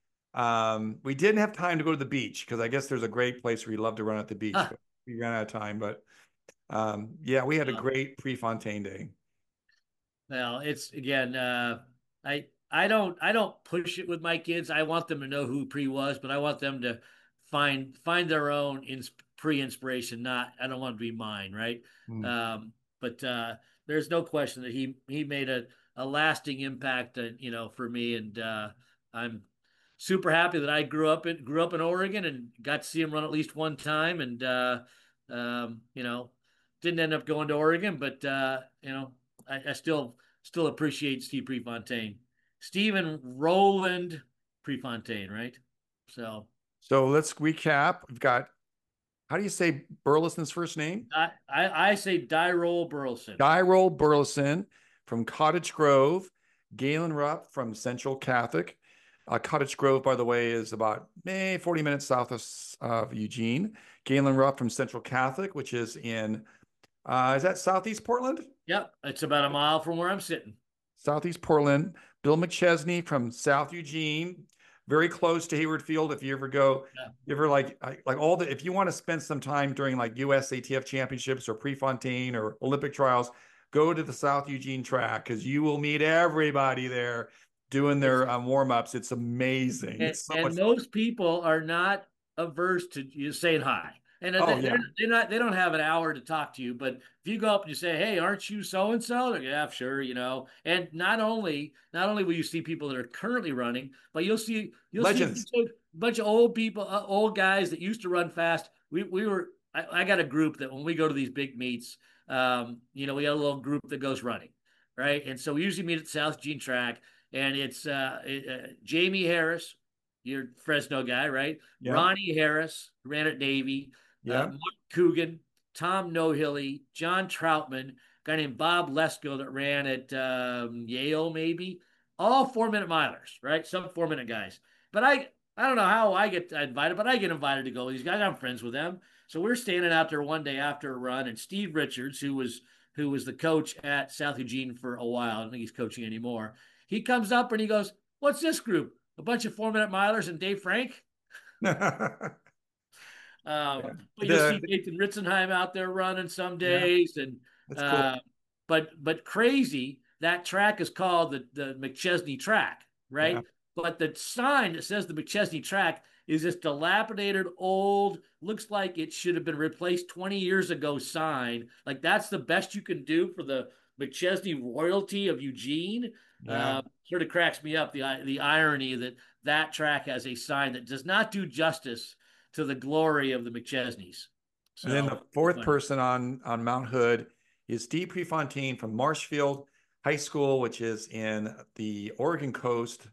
Um, we didn't have time to go to the beach because I guess there's a great place where you love to run at the beach, Huh. but we ran out of time. But um, yeah, we had a Well, great Prefontaine day. well, it's again. Uh, I I don't I don't push it with my kids. I want them to know who Pre was, but I want them to find find their own ins- Pre inspiration. Not I don't want it to be mine, right? Mm. Um, but uh, there's no question that he he made a a lasting impact, uh, you know, for me, and uh, I'm super happy that I grew up in grew up in Oregon and got to see him run at least one time, and uh, um, you know, didn't end up going to Oregon, but uh, you know, I, I still still appreciate Steve Prefontaine, Stephen Roland Prefontaine, right? So So let's recap. We've got, how do you say Burleson's first name? I I, I say Dyrol Burleson. Dyrol Burleson from Cottage Grove, Galen Rupp from Central Catholic. Uh, Cottage Grove, by the way, is about eh, forty minutes south of, of Eugene. Galen Rupp from Central Catholic, which is in, uh, is that Southeast Portland? Yep, it's about a mile from where I'm sitting. Southeast Portland. Bill McChesney from South Eugene, very close to Hayward Field. If you ever go, Yeah. you ever like like all the if you want to spend some time during like U S A T F championships or Prefontaine or Olympic trials, go to the South Eugene track because you will meet everybody there doing It's their um, warm ups. It's amazing. and, It's so and much fun. most people are not averse to you saying hi. And Oh they're yeah. they're not they don't have an hour to talk to you, but if you go up and you say, "Hey, aren't you so and so?" They're like, "Yeah, sure," you know. And not only not only will you see people that are currently running, but you'll see you'll see a Legends. bunch of, bunch of old people, uh, old guys that used to run fast. We we were I, I got a group that when we go to these big meets, um, you know, we got a little group that goes running, right? And so we usually meet at South Gene Track, and it's uh, uh, Jamie Harris, your Fresno guy, right? Yeah. Ronnie Harris ran at Navy, uh, Yeah. Mark Coogan, Tom Nohilly, John Troutman, a guy named Bob Lesko that ran at um, Yale, maybe. All four minute milers, right? Some four minute guys. But I, I don't know how I get invited, but I get invited to go with these guys. I'm friends with them. So we're standing out there one day after a run, and Steve Richards, who was who was the coach at South Eugene for a while, I don't think he's coaching anymore. He comes up and he goes, "What's this group? A bunch of four minute milers and Dave Frank?" Yeah. Um, but you'll see The Nathan Ritzenheim out there running some yeah, days, and that's cool. uh, but but crazy. That track is called the the McChesney track, Yeah. right? But the sign that says the McChesney track is this dilapidated, old, looks like it should have been replaced twenty years ago sign. Like that's the best you can do for the McChesney royalty of Eugene. Yeah. Uh, sort of cracks me up the the irony that that track has a sign that does not do justice to the glory of the McChesneys. And then the So fourth funny. person on on Mount Hood is Steve Prefontaine from Marshfield High School, which is in the Oregon coast.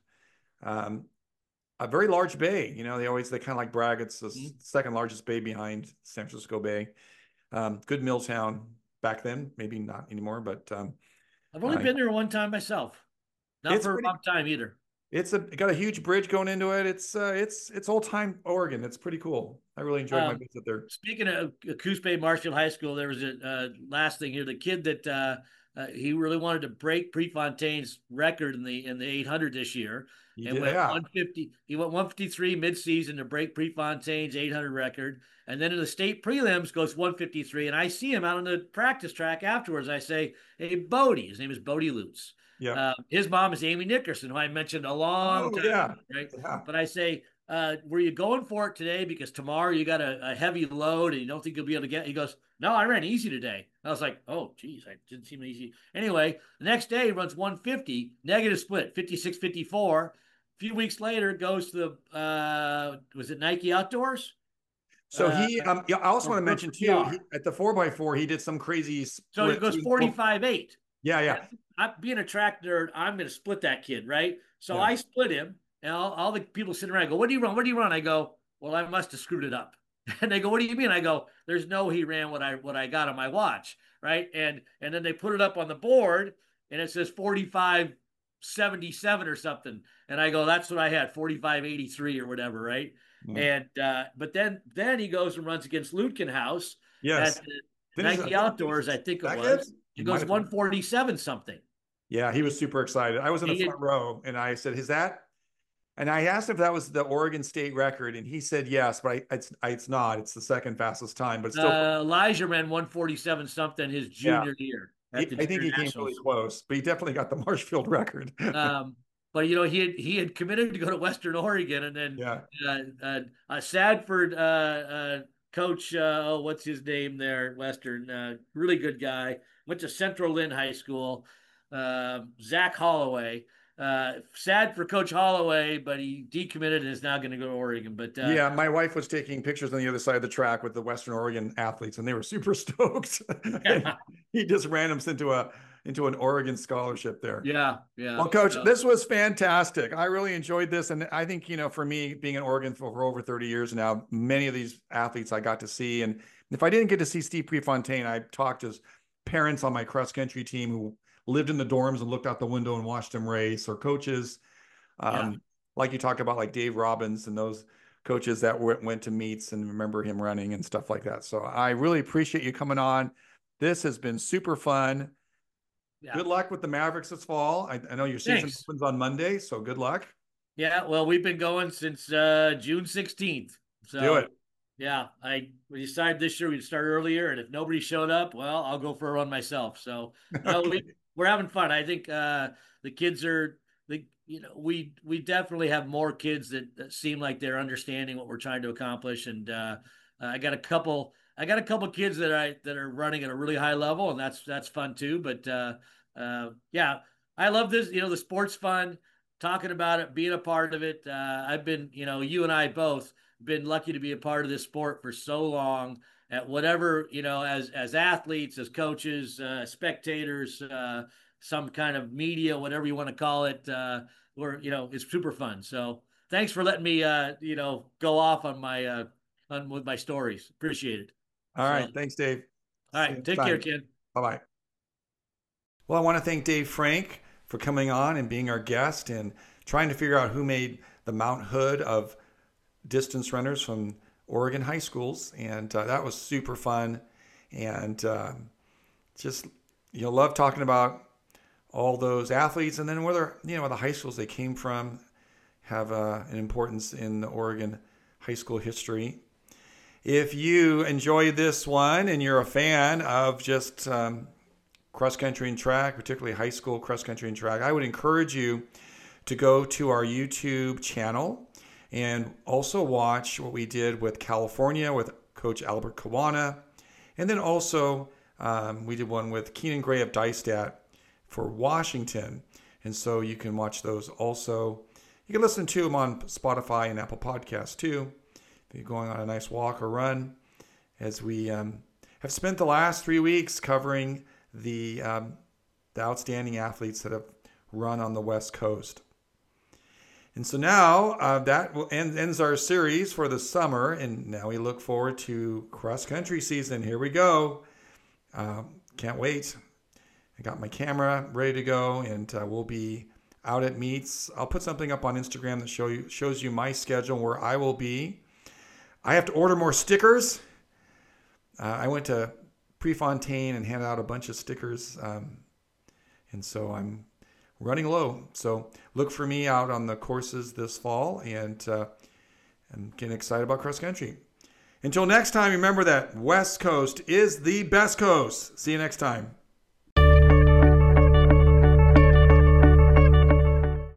Um, a very large bay. You know, they always they kind of like brag it's the Mhm. second largest bay behind San Francisco Bay. Um, good mill town back then, maybe not anymore, but um, I've only uh, been there one time myself, not it's for a pretty. long time either. It's a it got a huge bridge going into it. It's uh, it's it's old time Oregon. It's pretty cool. I really enjoyed my Um, visit there. Speaking of Coos Bay Marshfield High School, there was a uh, last thing here. The kid that uh, uh, he really wanted to break Prefontaine's record in the in the eight hundred this year, You and did, went yeah, one fifty. He went one fifty-three midseason to break Prefontaine's eight hundred record, and then in the state prelims goes one fifty-three. And I see him out on the practice track afterwards. I say, "Hey, Bodie," his name is Bodie Lutz. yeah. Uh, his mom is Amy Nickerson, who I mentioned a long Oh time yeah, ago, right? yeah. But I say, uh, were you going for it today because tomorrow you got a, a heavy load and you don't think you'll be able to get it? He goes, no, I ran easy today. I was like, oh, geez, I didn't seem easy. Anyway, the next day he runs one fifty, negative split, fifty-six fifty-four. A few weeks later, goes to the, uh, was it Nike Outdoors? So Uh, he, um, yeah, I also or want to Brooks mention too, P R. he, at the four by four, he did some crazy So he split goes two and four. forty-five eight. Yeah, And yeah, I, being a track nerd, I'm going to split that kid, right? So yeah. I split him, and all, all the people sitting around go, "What do you run? What do you run?" I go, "Well, I must have screwed it up." And they go, "What do you mean?" I go, "There's no he ran what I what I got on my watch, right?" And and then they put it up on the board, and it says forty-five seventy-seven or something, and I go, "That's what I had, forty-five eighty-three or whatever, right?" Yeah. And uh, but then then he goes and runs against Lutkin House at Yes. the Finish, I Nike think he Outdoors, I finished think it second. was. He It might goes have. one forty-seven something. Yeah, he was super excited. I was in the He had, front row, and I said, "Is that?" And I asked him if that was the Oregon State record, and he said yes, but I, it's I, it's not. It's the second fastest time, but it's still. uh, Elijah ran one forty-seven something his Yeah, junior year at he, the I Junior think he came really Nationals. close, but he definitely got the Marshfield record. Um, but you know he had he had committed to go to Western Oregon, and then Yeah. uh, uh, uh, Sadford uh, uh, coach, uh, oh, what's his name there at Western? Uh, really good guy. Went to Central Lynn High School. Uh, Zach Holloway. Uh, sad for Coach Holloway, but he decommitted and is now going to go to Oregon. But uh, Yeah, my wife was taking pictures on the other side of the track with the Western Oregon athletes, and they were super stoked. yeah, He just ran them into a into an Oregon scholarship there. yeah, yeah. Well, Coach, So, this was fantastic. I really enjoyed this, and I think you know, for me, being in Oregon for, for over thirty years now, many of these athletes I got to see, and if I didn't get to see Steve Prefontaine, I talked to his parents on my cross country team who lived in the dorms and looked out the window and watched him race, or coaches, yeah. um, like you talked about, like Dave Robbins and those coaches that went, went to meets and remember him running and stuff like that. So I really appreciate you coming on. This has been super fun. Yeah. Good luck with the Mavericks this fall. I, I know your season Thanks. opens on Monday, so good luck. Yeah, well, we've been going since uh, June sixteenth. Do So, it. yeah, I we decided this year we'd start earlier, and if nobody showed up, well, I'll go for a run myself. So, no, Okay. we we're having fun. I think uh, the kids are the you know we we definitely have more kids that, that seem like they're understanding what we're trying to accomplish, and uh, uh, I got a couple. I got a couple kids that I that are running at a really high level, and that's that's fun too. But uh, uh, yeah, I love this. You know, the sport's fun. Talking about it, being a part of it. Uh, I've been, you know, you and I both been lucky to be a part of this sport for so long. At whatever, you know, as as athletes, as coaches, uh, spectators, uh, some kind of media, whatever you want to call it. Uh, we're, you know, it's super fun. So thanks for letting me, uh, you know, go off on my uh, on with my stories. Appreciate it. All So, right. Thanks, Dave. all See you right, next take care, time. Ken. Bye-bye. Well, I want to thank Dave Frank for coming on and being our guest and trying to figure out who made the Mount Hood of distance runners from Oregon high schools. And uh, that was super fun. And uh, just, you know, love talking about all those athletes and then whether, you know, the high schools they came from have uh, an importance in the Oregon high school history. If you enjoyed this one and you're a fan of just um, cross country and track, particularly high school cross country and track, I would encourage you to go to our YouTube channel and also watch what we did with California with Coach Albert Kawana. And then also um, we did one with Keenan Gray of Dicestat for Washington. And so you can watch those also. You can listen to them on Spotify and Apple Podcasts too. If you're going on a nice walk or run, as we um, have spent the last three weeks covering the, um, the outstanding athletes that have run on the West Coast. And so now uh, that will end, ends our series for the summer, and now we look forward to cross country season. Here we go. Uh, can't wait. I got my camera ready to go, and uh, we'll be out at meets. I'll put something up on Instagram that show you shows you my schedule where I will be. I have to order more stickers. Uh, I went to Prefontaine and handed out a bunch of stickers, um, and so I'm running low. So look for me out on the courses this fall, and uh, I'm getting excited about cross country. Until next time, remember that West Coast is the best coast. See you next time.